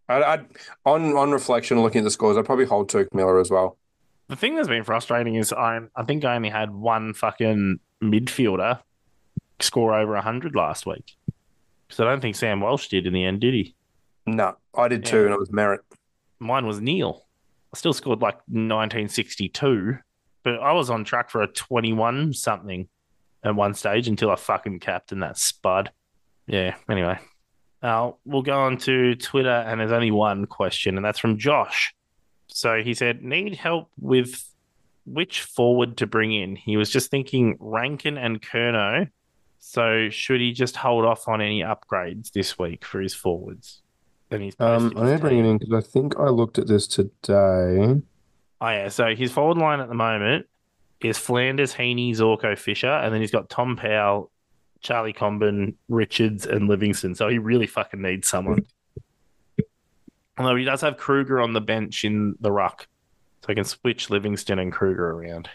On reflection, looking at the scores, I'd probably hold Tuke Miller as well. The thing that's been frustrating is I think I only had one fucking midfielder score over 100 last week. Because I don't think Sam Walsh did in the end, did he? No, I did too, Yeah. and it was Merritt. Mine was Neil. I still scored like 1962, but I was on track for a 21 something at one stage until I fucking captained that spud. Yeah, anyway. We'll go on to Twitter, and there's only one question, and that's from Josh. So he said, need help with which forward to bring in. He was just thinking Rankin and Curnow. So should he just hold off on any upgrades this week for his forwards? And he's I posted need his to bring it team. in because I think I looked at this today. Oh, yeah. So his forward line at the moment is Flanders, Heaney, Zorko, Fisher, and then he's got Tom Powell, Charlie Comben, Richards, and Livingston. So he really fucking needs someone. Although he does have Kruger on the bench in the ruck. So he can switch Livingston and Kruger around.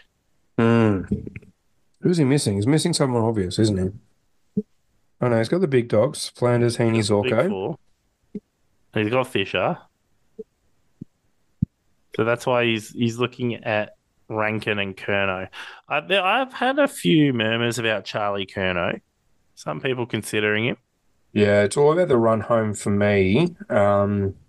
Who's he missing? He's missing someone obvious, isn't he? Oh no, he's got the big dogs: Flanders, Heaney, Big Zorko. four. And he's got Fisher. So that's why he's looking at Rankin and Curnow. I've had a few murmurs about Charlie Curnow. Some people considering him. Yeah, it's all about the run home for me.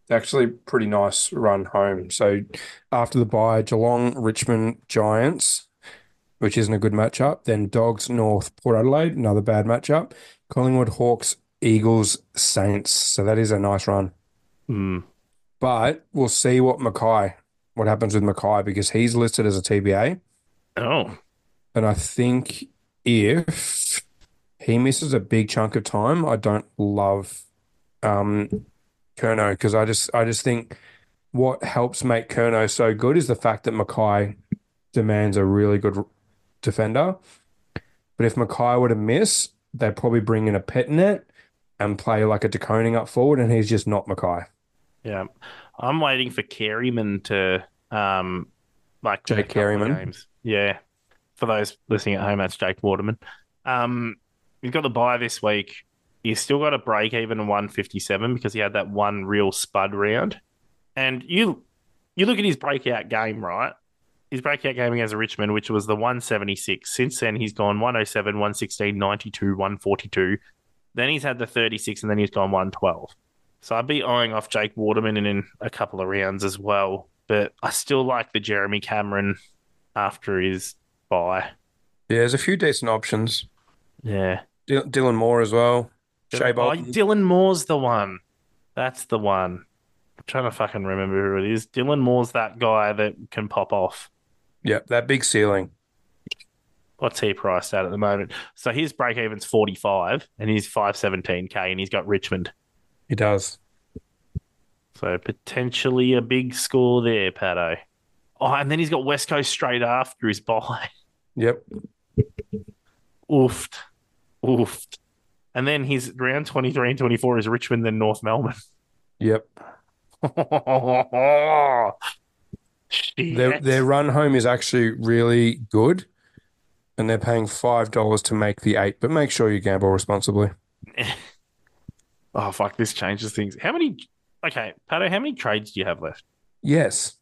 It's actually a pretty nice run home. So after the bye, Geelong, Richmond, Giants, which isn't a good matchup. Then Dogs, North, Port Adelaide, another bad matchup. Collingwood, Hawks, Eagles, Saints. So that is a nice run. Hmm. But we'll see what happens with Mackay because he's listed as a TBA. Oh, And I think if he misses a big chunk of time, I don't love Curnow because I just think what helps make Curnow so good is the fact that Mackay demands a really good defender. But if Mackay were to miss, they'd probably bring in a Pettinet and play like a De Koning up forward, and he's just not Mackay. yeah. I'm waiting for Careyman to like win a Jake couple of Careyman. games. Yeah. For those listening at home, that's Jake Waterman. He's got the bye this week. He's still got a break even 157 because he had that one real spud round. And you look at his breakout game, right? His breakout game against Richmond, which was the 176. Since then, he's gone 107, 116, 92, 142. Then he's had the 36, and then he's gone 112. So I'd be eyeing off Jake Waterman in a couple of rounds as well. But I still like the Jeremy Cameron after his bye. Yeah, there's a few decent options. Yeah. Dylan Moore as well. Shea Oh, Bolton. Dylan Moore's the one. That's the one. I'm trying to fucking remember who it is. Dylan Moore's that guy that can pop off. Yep, that big ceiling. What's he priced at the moment? So his break even's 45 and he's 517k and he's got Richmond. He does. So potentially a big score there, Pato. Oh, and then he's got West Coast straight after his bye. Yep. Oofed. Oofed. And then his round 23 and 24 is Richmond, then North Melbourne. Yep. Shit. Their run home is actually really good, and they're paying $5 to make the 8. But make sure you gamble responsibly. Oh, fuck, this changes things. Okay, Pato, how many trades do you have left? Yes.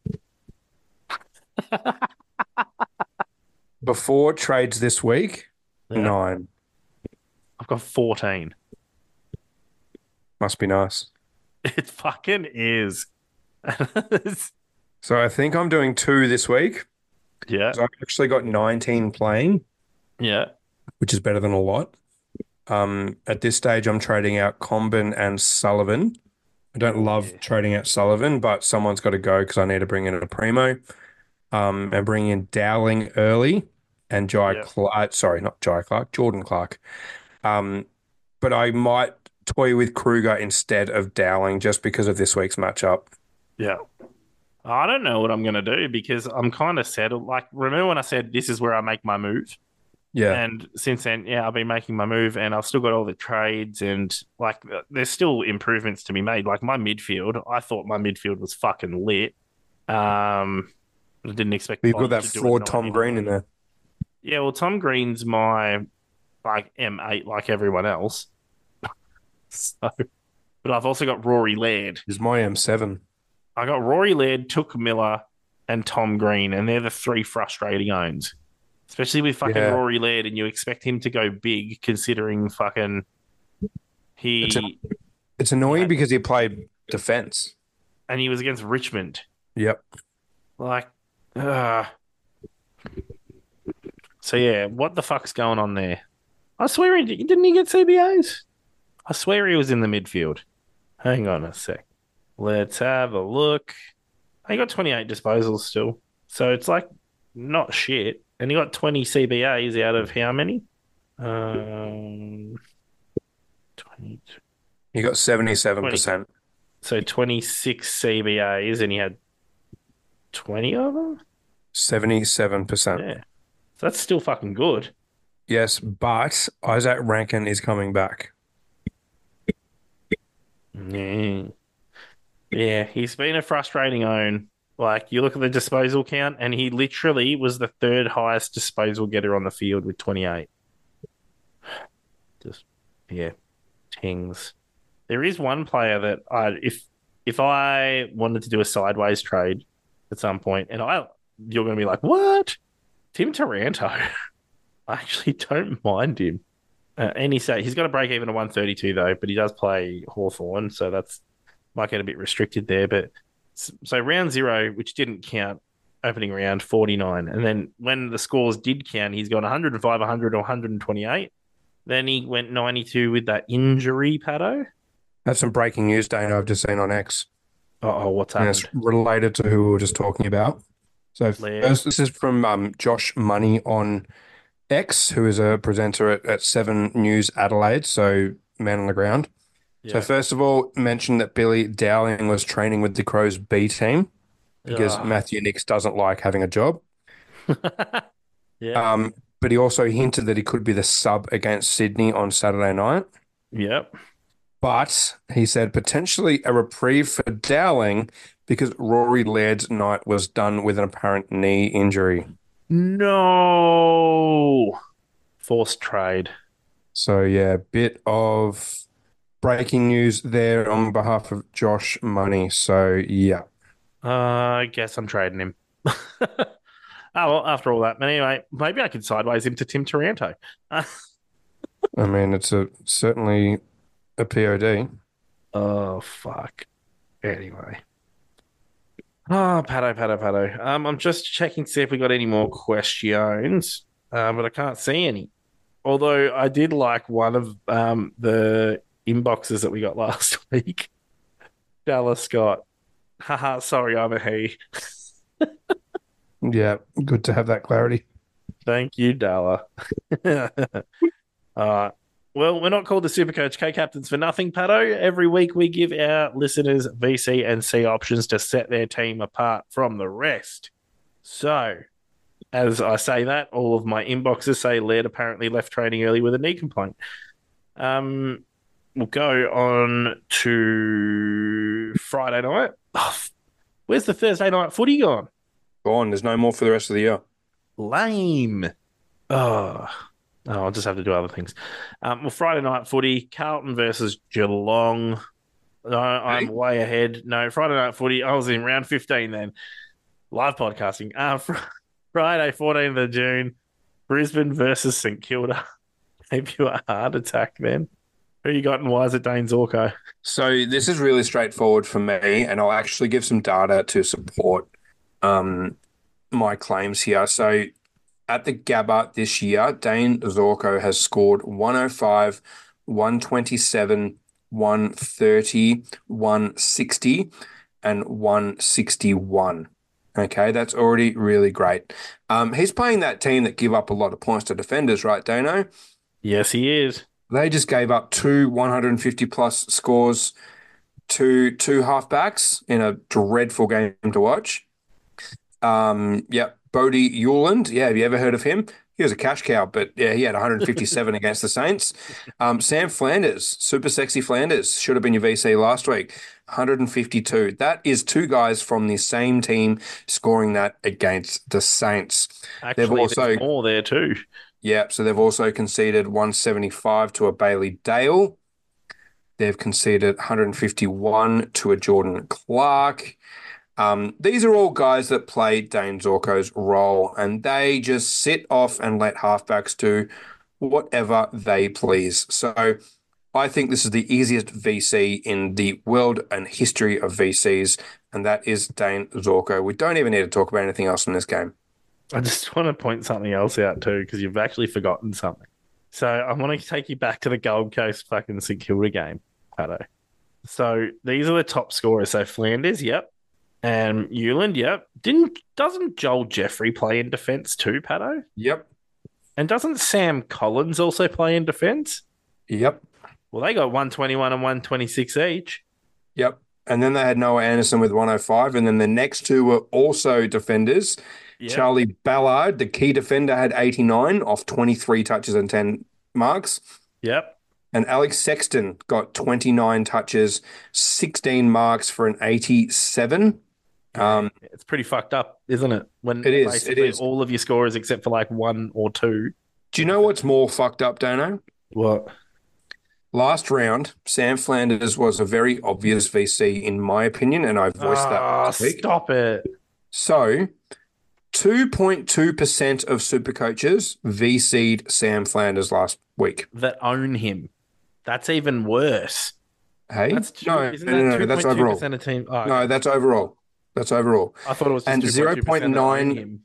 Before trades this week, Yeah. 9. I've got 14. Must be nice. It fucking is. So I think I'm doing 2 this week. Yeah. So I've actually got 19 playing, Yeah. which is better than a lot. At this stage, I'm trading out Combin and Sullivan. I don't love trading out Sullivan, but someone's got to go because I need to bring in a primo. And bring in Dowling early and Jordan Clark. But I might toy with Kruger instead of Dowling just because of this week's matchup. Yeah. I don't know what I'm going to do because I'm kind of settled. Like, remember when I said this is where I make my move? Yeah. And since then, yeah, I've been making my move and I've still got all the trades and like there's still improvements to be made. Like my midfield, I thought my midfield was fucking lit. I didn't expect You've Bond got that to do a fraud Tom 99. Green in there. Yeah, well, Tom Green's my like M8 like everyone else. So, but I've also got Rory Laird. He's my M7. I got Rory Laird, Took Miller, and Tom Green, and they're the 3 frustrating owns. Especially with fucking Yeah. Rory Laird, and you expect him to go big considering fucking It's annoying because he played defense. and he was against Richmond. Yep. Like, so yeah, what the fuck's going on there? I swear didn't he get CBAs? I swear he was in the midfield. Hang on a sec. Let's have a look. He got 28 disposals still. So it's like not shit. And he got 20 CBAs out of how many? 22. He got 77%. So 26 CBAs and he had 20 of them? 77%. Yeah. So that's still fucking good. Yes, but Isaac Rankin is coming back. Yeah. Yeah, he's been a frustrating own. Like, you look at the disposal count, and he literally was the 3rd highest disposal getter on the field with 28. Just, yeah, tings. There is one player that if I wanted to do a sideways trade at some point, and you're going to be like, what? Tim Taranto. I actually don't mind him. And he's got a break even of 132 though, but he does play Hawthorn, so that's might get a bit restricted there. But so round 0, which didn't count, opening round 49, and then when the scores did count, he's gone 105, 100, or 128. Then he went 92 with that injury, Paddo. That's some breaking news, Dana, I've just seen on X. Oh, what's And happened? it's related to who we were just talking about. So Laird. first, this is from Josh Money on X, who is a presenter at 7 News Adelaide, so man on the ground. So Yeah. first of all, mentioned that Billy Dowling was training with the Crows B team because Ugh. Matthew Nix doesn't like having a job. Yeah. But he also hinted that he could be the sub against Sydney on Saturday night. Yep. But he said potentially a reprieve for Dowling because Rory Laird's night was done with an apparent knee injury. No. Forced trade. So yeah, bit of breaking news there on behalf of Josh Money. So yeah. I guess I'm trading him. Oh, well, after all that. But anyway, maybe I could sideways him to Tim Taranto. I mean, it's certainly a POD. Oh, fuck. Anyway. Oh, Paddo. I'm just checking to see if we got any more questions, but I can't see any. Although I did like one of the inboxes that we got last week. Dallas Scott. Haha, sorry, I'm a he. Yeah, good to have that clarity. Thank you, Dalla. Well, we're not called the Supercoach K-Captains for nothing, Paddo. Every week we give our listeners VC and C options to set their team apart from the rest. So, as I say that, all of my inboxes say Laird apparently left training early with a knee complaint. We'll go on to Friday night. Oh, where's the Thursday night footy gone? Gone. There's no more for the rest of the year. Lame. Oh, I'll just have to do other things. Well, Friday night footy, Carlton versus Geelong. No, I'm way ahead. No, Friday night footy, I was in round 15 then. Live podcasting. Friday, 14th of June, Brisbane versus St Kilda. Gave you a heart attack then. Who you got and why is it Dane Zorko? So this is really straightforward for me, and I'll actually give some data to support my claims here. So at the Gabba this year, Dane Zorko has scored 105, 127, 130, 160, and 161. Okay, that's already really great. He's playing that team that give up a lot of points to defenders, right, Dano? Yes, he is. They just gave up 2 150-plus scores to 2 halfbacks in a dreadful game to watch. Bodie Hewland. Yeah, have you ever heard of him? He was a cash cow, but yeah, he had 157 against the Saints. Sam Flanders, super sexy Flanders, should have been your VC last week, 152. That is 2 guys from the same team scoring that against the Saints. Actually, there's more there too. Yeah, so they've also conceded 175 to a Bailey Dale. They've conceded 151 to a Jordan Clark. These are all guys that played Dane Zorko's role, and they just sit off and let halfbacks do whatever they please. So I think this is the easiest VC in the world and history of VCs, and that is Dane Zorko. We don't even need to talk about anything else in this game. I just want to point something else out too, because you've actually forgotten something. So I want to take you back to the Gold Coast fucking St Kilda game, Paddo. So these are the top scorers. So Flanders, yep. And Hewland, yep. Doesn't Joel Jeffrey play in defence too, Paddo? Yep. And doesn't Sam Collins also play in defence? Yep. Well, they got 121 and 126 each. Yep. And then they had Noah Anderson with 105, and then the next 2 were also defenders. Yep. Charlie Ballard, the key defender, had 89 off 23 touches and 10 marks. Yep. And Alex Sexton got 29 touches, 16 marks for an 87. It's pretty fucked up, isn't it? When it is. Basically it is. All of your scorers except for like 1 or 2. Do you know what's more fucked up, Dano? What? Last round, Sam Flanders was a very obvious VC, in my opinion, and I voiced that last week. Stop it. So 2.2% of Supercoaches VC'd Sam Flanders last week. That own him. That's even worse. Hey, That's two. no, Isn't no, that no, no, that's overall. 2.2% of team? Oh, No, okay. that's overall. That's overall. I thought it was just And 2.2% that own him.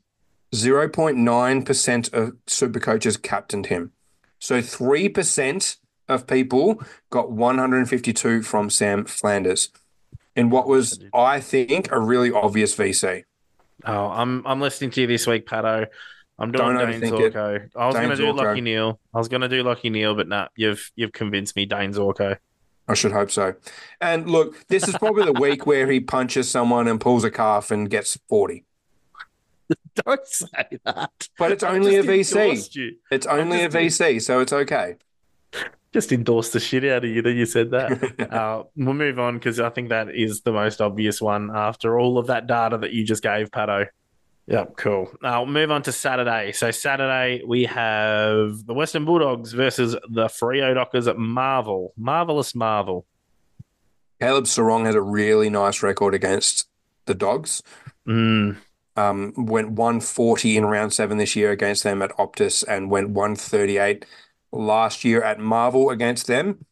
0.9% of super coaches captained him. So 3% of people got 152 from Sam Flanders in what was, I think, a really obvious VC. Oh, I'm listening to you this week, Pato. I'm doing Don't Dane overthink it. Zorko. I was Dane going to do Zorko. Lucky Neal. But nah, you've convinced me, Dane Zorko. I should hope so. And look, this is probably the week where he punches someone and pulls a calf and gets 40. Don't say that. But it's I've only a just endorsed VC. you. It's only a VC, so it's okay. Just endorsed the shit out of you that you said that. We'll move on because I think that is the most obvious one after all of that data that you just gave, Pato. Yep, cool. We'll move on to Saturday. So Saturday we have the Western Bulldogs versus the Freo Dockers at Marvel. Marvelous Marvel. Caleb Sarong has a really nice record against the Dogs. Went 140 in round 7 this year against them at Optus and went 138 last year at Marvel against them.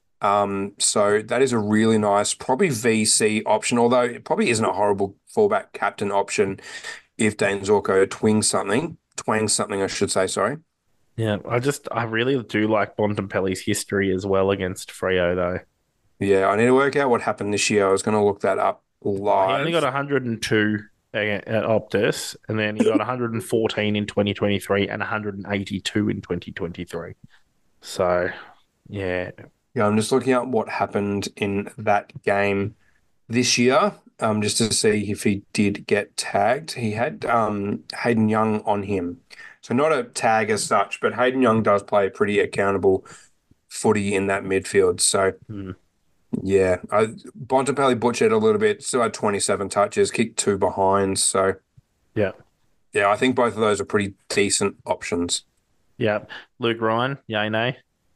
So that is a really nice, probably VC option, although it probably isn't a horrible fallback captain option if Dane Zorko twangs something, I should say, sorry. Yeah, I really do like Bontempelli's history as well against Freo, though. Yeah, I need to work out what happened this year. I was going to look that up live. He only got 102 at Optus, and then he got 114 in 2023 and 182 in 2023. So, yeah. Yeah, I'm just looking at what happened in that game this year, just to see if he did get tagged. He had Hayden Young on him. So not a tag as such, but Hayden Young does play pretty accountable footy in that midfield. So, yeah, Bontempelli butchered a little bit, still had 27 touches, kicked 2 behinds. So, yeah, I think both of those are pretty decent options. Yeah. Luke Ryan, yay, nay?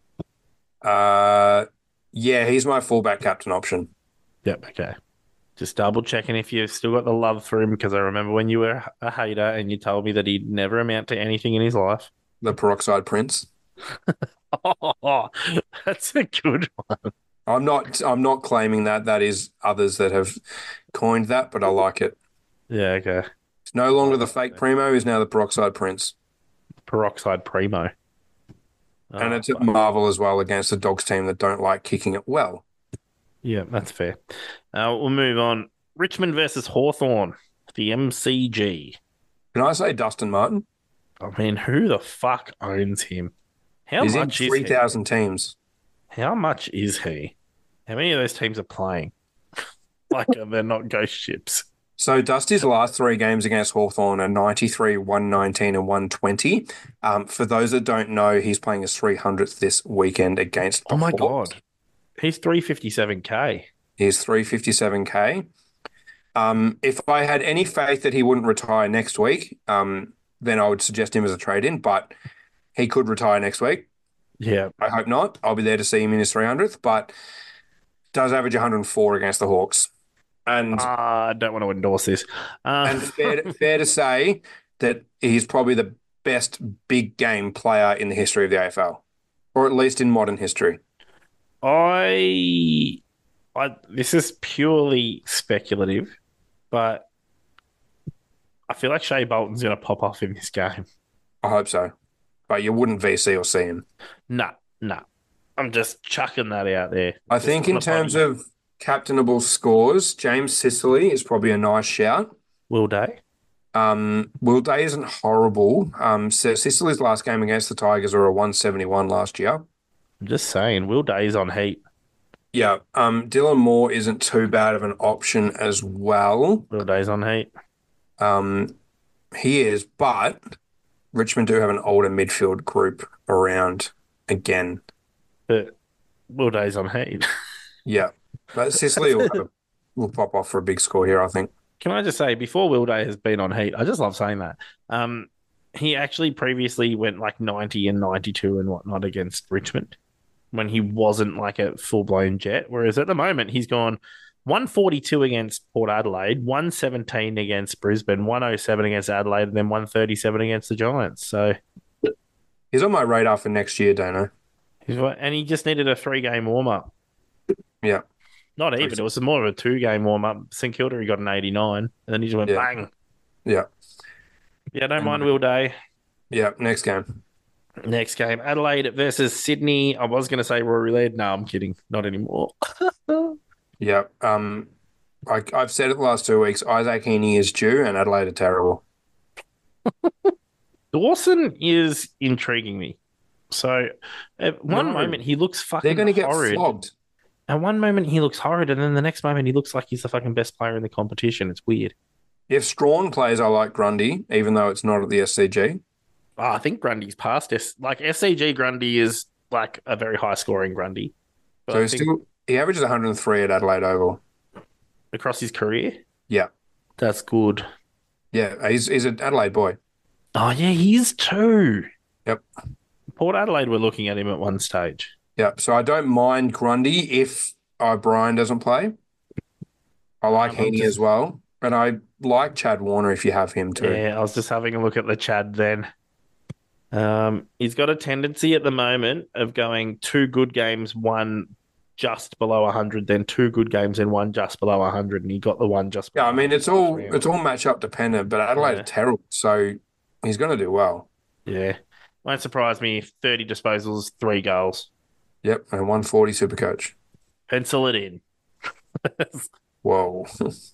Yeah, he's my fullback captain option. Yep, okay. Just double checking if you've still got the love for him, because I remember when you were a hater and you told me that he'd never amount to anything in his life. The peroxide prince. Oh, that's a good one. I'm not claiming that. That is others that have coined that, but I like it. Yeah, okay. It's no longer the fake primo, he's now the peroxide prince. Peroxide primo. And it's at Marvel as well against the Dogs team that don't like kicking it well. Yeah, that's fair. We'll move on. Richmond versus Hawthorn, the MCG. Can I say Dustin Martin? I mean, who the fuck owns him? He's in 3,000 teams. How much is he? How many of those teams are playing? Like, they're not ghost ships. So Dusty's last 3 games against Hawthorn are 93, 119 and 120. For those that don't know, he's playing his 300th this weekend against the Hawks. God. He's 357k. He's 357k. If I had any faith that he wouldn't retire next week, then I would suggest him as a trade-in, but he could retire next week. Yeah. I hope not. I'll be there to see him in his 300th, but does average 104 against the Hawks. And I don't want to endorse this. and fair to say that he's probably the best big game player in the history of the AFL, or at least in modern history. This is purely speculative, but I feel like Shea Bolton's going to pop off in this game. I hope so. But you wouldn't VC or see him. Nah. I'm just chucking that out there. I think in terms of captainable scores, James Sicily is probably a nice shout. Will Day? Will Day isn't horrible. So Sicily's last game against the Tigers were a 171 last year. I'm just saying, Will Day's on heat. Yeah. Dylan Moore isn't too bad of an option as well. Will Day's on heat. He is, but Richmond do have an older midfield group around again. But Will Day's on heat. Yeah. But Sicily will pop off for a big score here, I think. Can I just say, before Will Day has been on heat, I just love saying that. He actually previously went like 90 and 92 and whatnot against Richmond when he wasn't like a full-blown jet. Whereas at the moment, he's gone 142 against Port Adelaide, 117 against Brisbane, 107 against Adelaide, and then 137 against the Giants. So he's on my radar for next year, Dano. And he just needed a 3-game warm-up. Yeah. Not even. It was more of a 2-game warm up. St Kilda, he got an 89, and then he just went Yeah. bang. Yeah. Yeah, don't mind Will Day. Yeah. Next game. Next game, Adelaide versus Sydney. I was going to say Rory Laird. No, I'm kidding. Not anymore. Yeah. I've said it the last 2 weeks. Isaac Heaney is due, and Adelaide are terrible. Dawson is intriguing me. So, at one moment he looks fucking They're going to get horrid. flogged. At one moment he looks horrid, and then the next moment he looks like he's the fucking best player in the competition. It's weird. If Strawn plays, I like Grundy, even though it's not at the SCG. Oh, I think Grundy's past us. Like SCG Grundy is like a very high scoring Grundy. But So he averages 103 at Adelaide Oval. across his career, Yeah. that's good. Yeah. He's an Adelaide boy. Oh yeah, he is too. Yep. Port Adelaide were looking at him at one stage. Yeah. So I don't mind Grundy if O'Brien doesn't play. I like Heaney as well. And I like Chad Warner if you have him too. Yeah, I was just having a look at the Chad then. He's got a tendency at the moment of going 2 good games, one just below 100, then 2 good games and one just below 100, and he got the one just Yeah, below I mean 100 it's all last round. matchup dependent, but Adelaide Yeah. are terrible, so he's going to do well. Yeah. Won't surprise me if 30 disposals, 3 goals. Yep, and 140 super coach. Pencil it in. Whoa.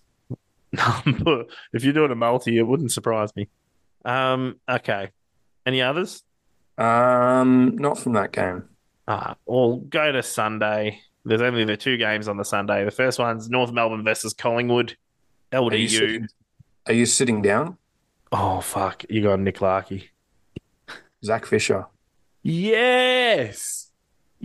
If you're doing a multi, it wouldn't surprise me. Okay. Any others? Not from that game. We'll go to Sunday. There's only the 2 games on the Sunday. The first one's North Melbourne versus Collingwood. LDU. Are you sitting down? Oh, fuck. You got Nick Larkey. Zach Fisher. Yes.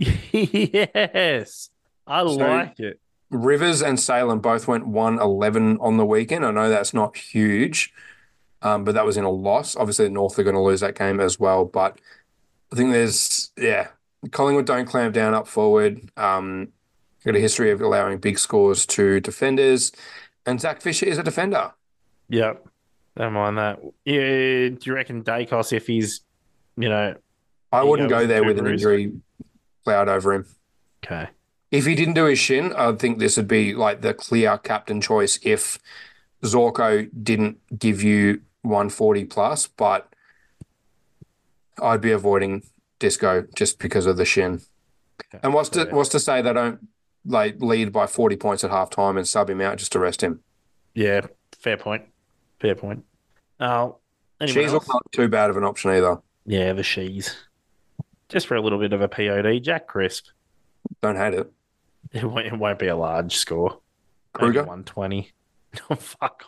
Yes. I like it. Rivers and Salem both went 111 on the weekend. I know that's not huge, but that was in a loss. Obviously, North are going to lose that game as well. But I think Collingwood don't clamp down up forward. Got a history of allowing big scores to defenders, and Zach Fisher is a defender. Yep. Don't mind that. Yeah, do you reckon Dacos, if he's, I wouldn't go go with there two with an brews? injury cloud over him. okay. If he didn't do his shin, I think this would be like the clear captain choice if Zorko didn't give you 140 plus, but I'd be avoiding Disco just because of the shin. And what's to say they don't like lead by 40 points at halftime and sub him out just to rest him? Yeah, fair point. Fair point. Anyone She's else? not too bad of an option either. Yeah, the she's. Just for a little bit of a POD, Jack Crisp. Don't hate it. It won't be a large score. Kruger? Maybe 120. Oh, fuck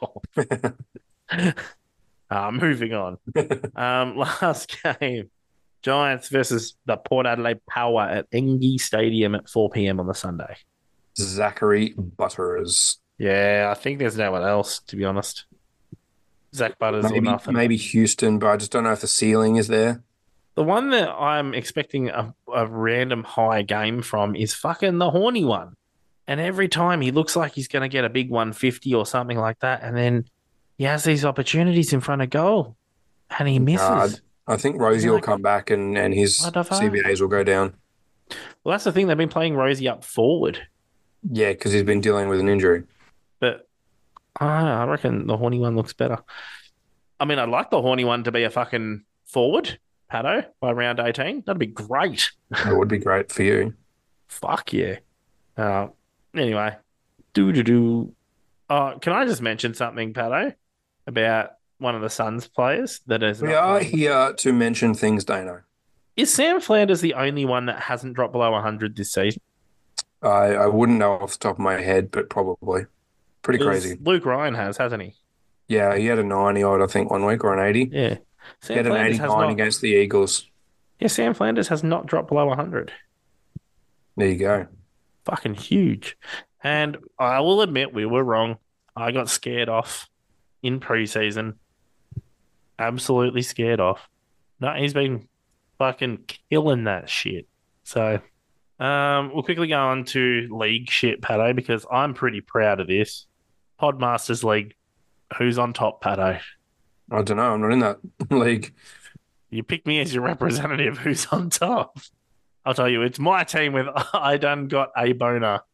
off. Moving on. Last game. Giants versus the Port Adelaide Power at Engie Stadium at 4 p.m. on the Sunday. Zachary Butters. Yeah, I think there's no one else, to be honest. Zach Butters or nothing. Maybe Houston, but I just don't know if the ceiling is there. The one that I'm expecting a random high game from is fucking the horny one. And every time he looks like he's going to get a big 150 or something like that. And then he has these opportunities in front of goal and he misses. I think Rosie will come back and his What the fuck? CBAs will go down. Well, that's the thing. They've been playing Rosie up forward. Yeah, because he's been dealing with an injury. But I reckon the horny one looks better. I mean, I'd like the horny one to be a fucking forward, Pato, by round 18. That'd be great. It would be great for you. Fuck yeah. Anyway, can I just mention something, Pato, about one of the Suns players that is We not are playing? here to mention things, Dano. Is Sam Flanders the only one that hasn't dropped below 100 this season? I wouldn't know off the top of my head, but probably. Pretty 'Cause crazy. Luke Ryan has, hasn't he? Yeah, he had a 90 odd, I think, 1 week or an 80. Yeah. He Sam had an Flanders has 89 not. against the Eagles. Yeah, Sam Flanders has not dropped below 100. There you go. Fucking huge. And I will admit we were wrong. I got scared off in preseason. Absolutely scared off. No, he's been fucking killing that shit. So, we'll quickly go on to league shit, Pato, because I'm pretty proud of this. Podmasters League. Who's on top, Pato? I don't know. I'm not in that league. You pick me as your representative. Who's on top? I'll tell you, it's my team with I done got a boner.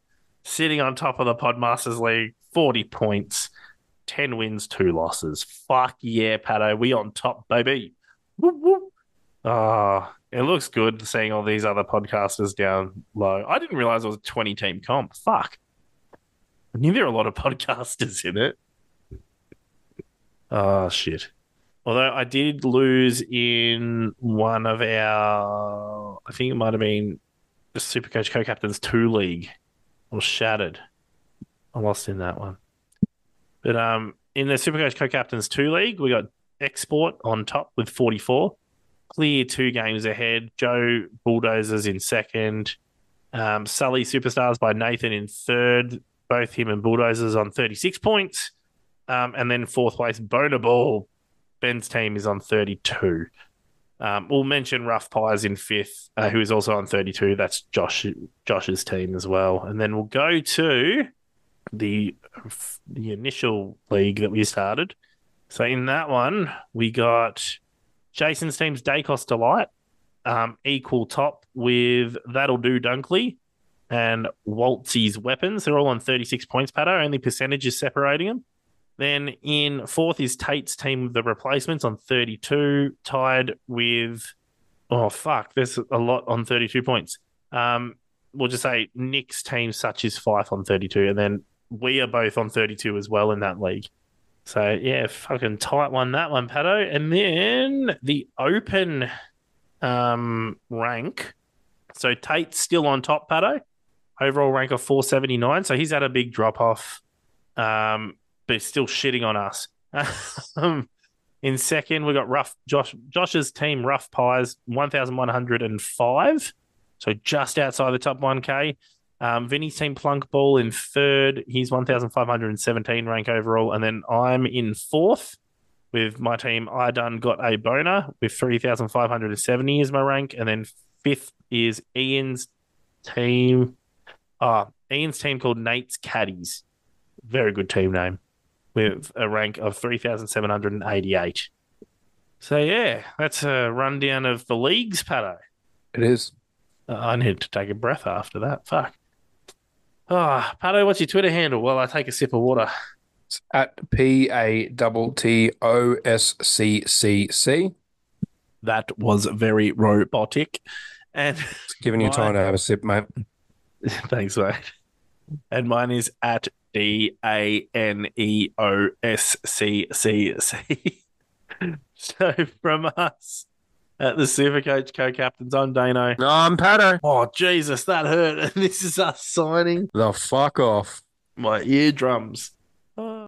sitting on top of the Podmasters League, 40 points, 10 wins, 2 losses. Fuck yeah, Pato. We on top, baby. Whoop, whoop. Oh, it looks good seeing all these other podcasters down low. I didn't realize it was a 20-team comp. Fuck. I knew there were a lot of podcasters in it. Oh, shit. Although I did lose in one of our, I think it might have been the Supercoach Co-Captains 2 League. I was shattered. I lost in that one. But in the Supercoach Co-Captains 2 League, we got Export on top with 44. Clear 2 games ahead. Joe Bulldozers in second. Sully Superstars by Nathan in third. Both him and Bulldozers on 36 points. And then fourth place, Boner Ball. Ben's team is on 32. We'll mention Rough Pies in fifth, who is also on 32. That's Josh's team as well. And then we'll go to the initial league that we started. So in that one, we got Jason's team's Dacos Delight, equal top with That'll Do Dunkley and Waltzy's Weapons. They're all on 36 points, Pato. Only percentage is separating them. Then in fourth is Tate's team with the replacements on 32, tied with, there's a lot on 32 points. We'll just say Nick's team, Such is Fife on 32, and then we are both on 32 as well in that league. So, yeah, fucking tight one, that one, Pato. And then the open rank. So Tate's still on top, Pato. Overall rank of 479. So he's had a big drop-off. But he's still shitting on us. In second, we got Josh's team, Rough Pies, 1,105. So just outside the top 1K. Vinny's team, Plunk Ball, in third. He's 1,517 rank overall. And then I'm in fourth with my team. I done got a boner with 3,570 is my rank. And then fifth is Ian's team. Ian's team called Nate's Caddies. Very good team name. With a rank of 3,788. So, yeah, that's a rundown of the leagues, Pato. It is. I need to take a breath after that. Fuck. Pato, what's your Twitter handle? Well, I take a sip of water. It's at PATTOSCCC. That was very robotic. And It's giving you time to have a sip, mate. thanks, mate. And mine is at DANEOSCCC. So from us at the Supercoach Co-Captains, I'm Dano. No, I'm Pato. Oh, Jesus, that hurt. And this is us signing The fuck off. my eardrums.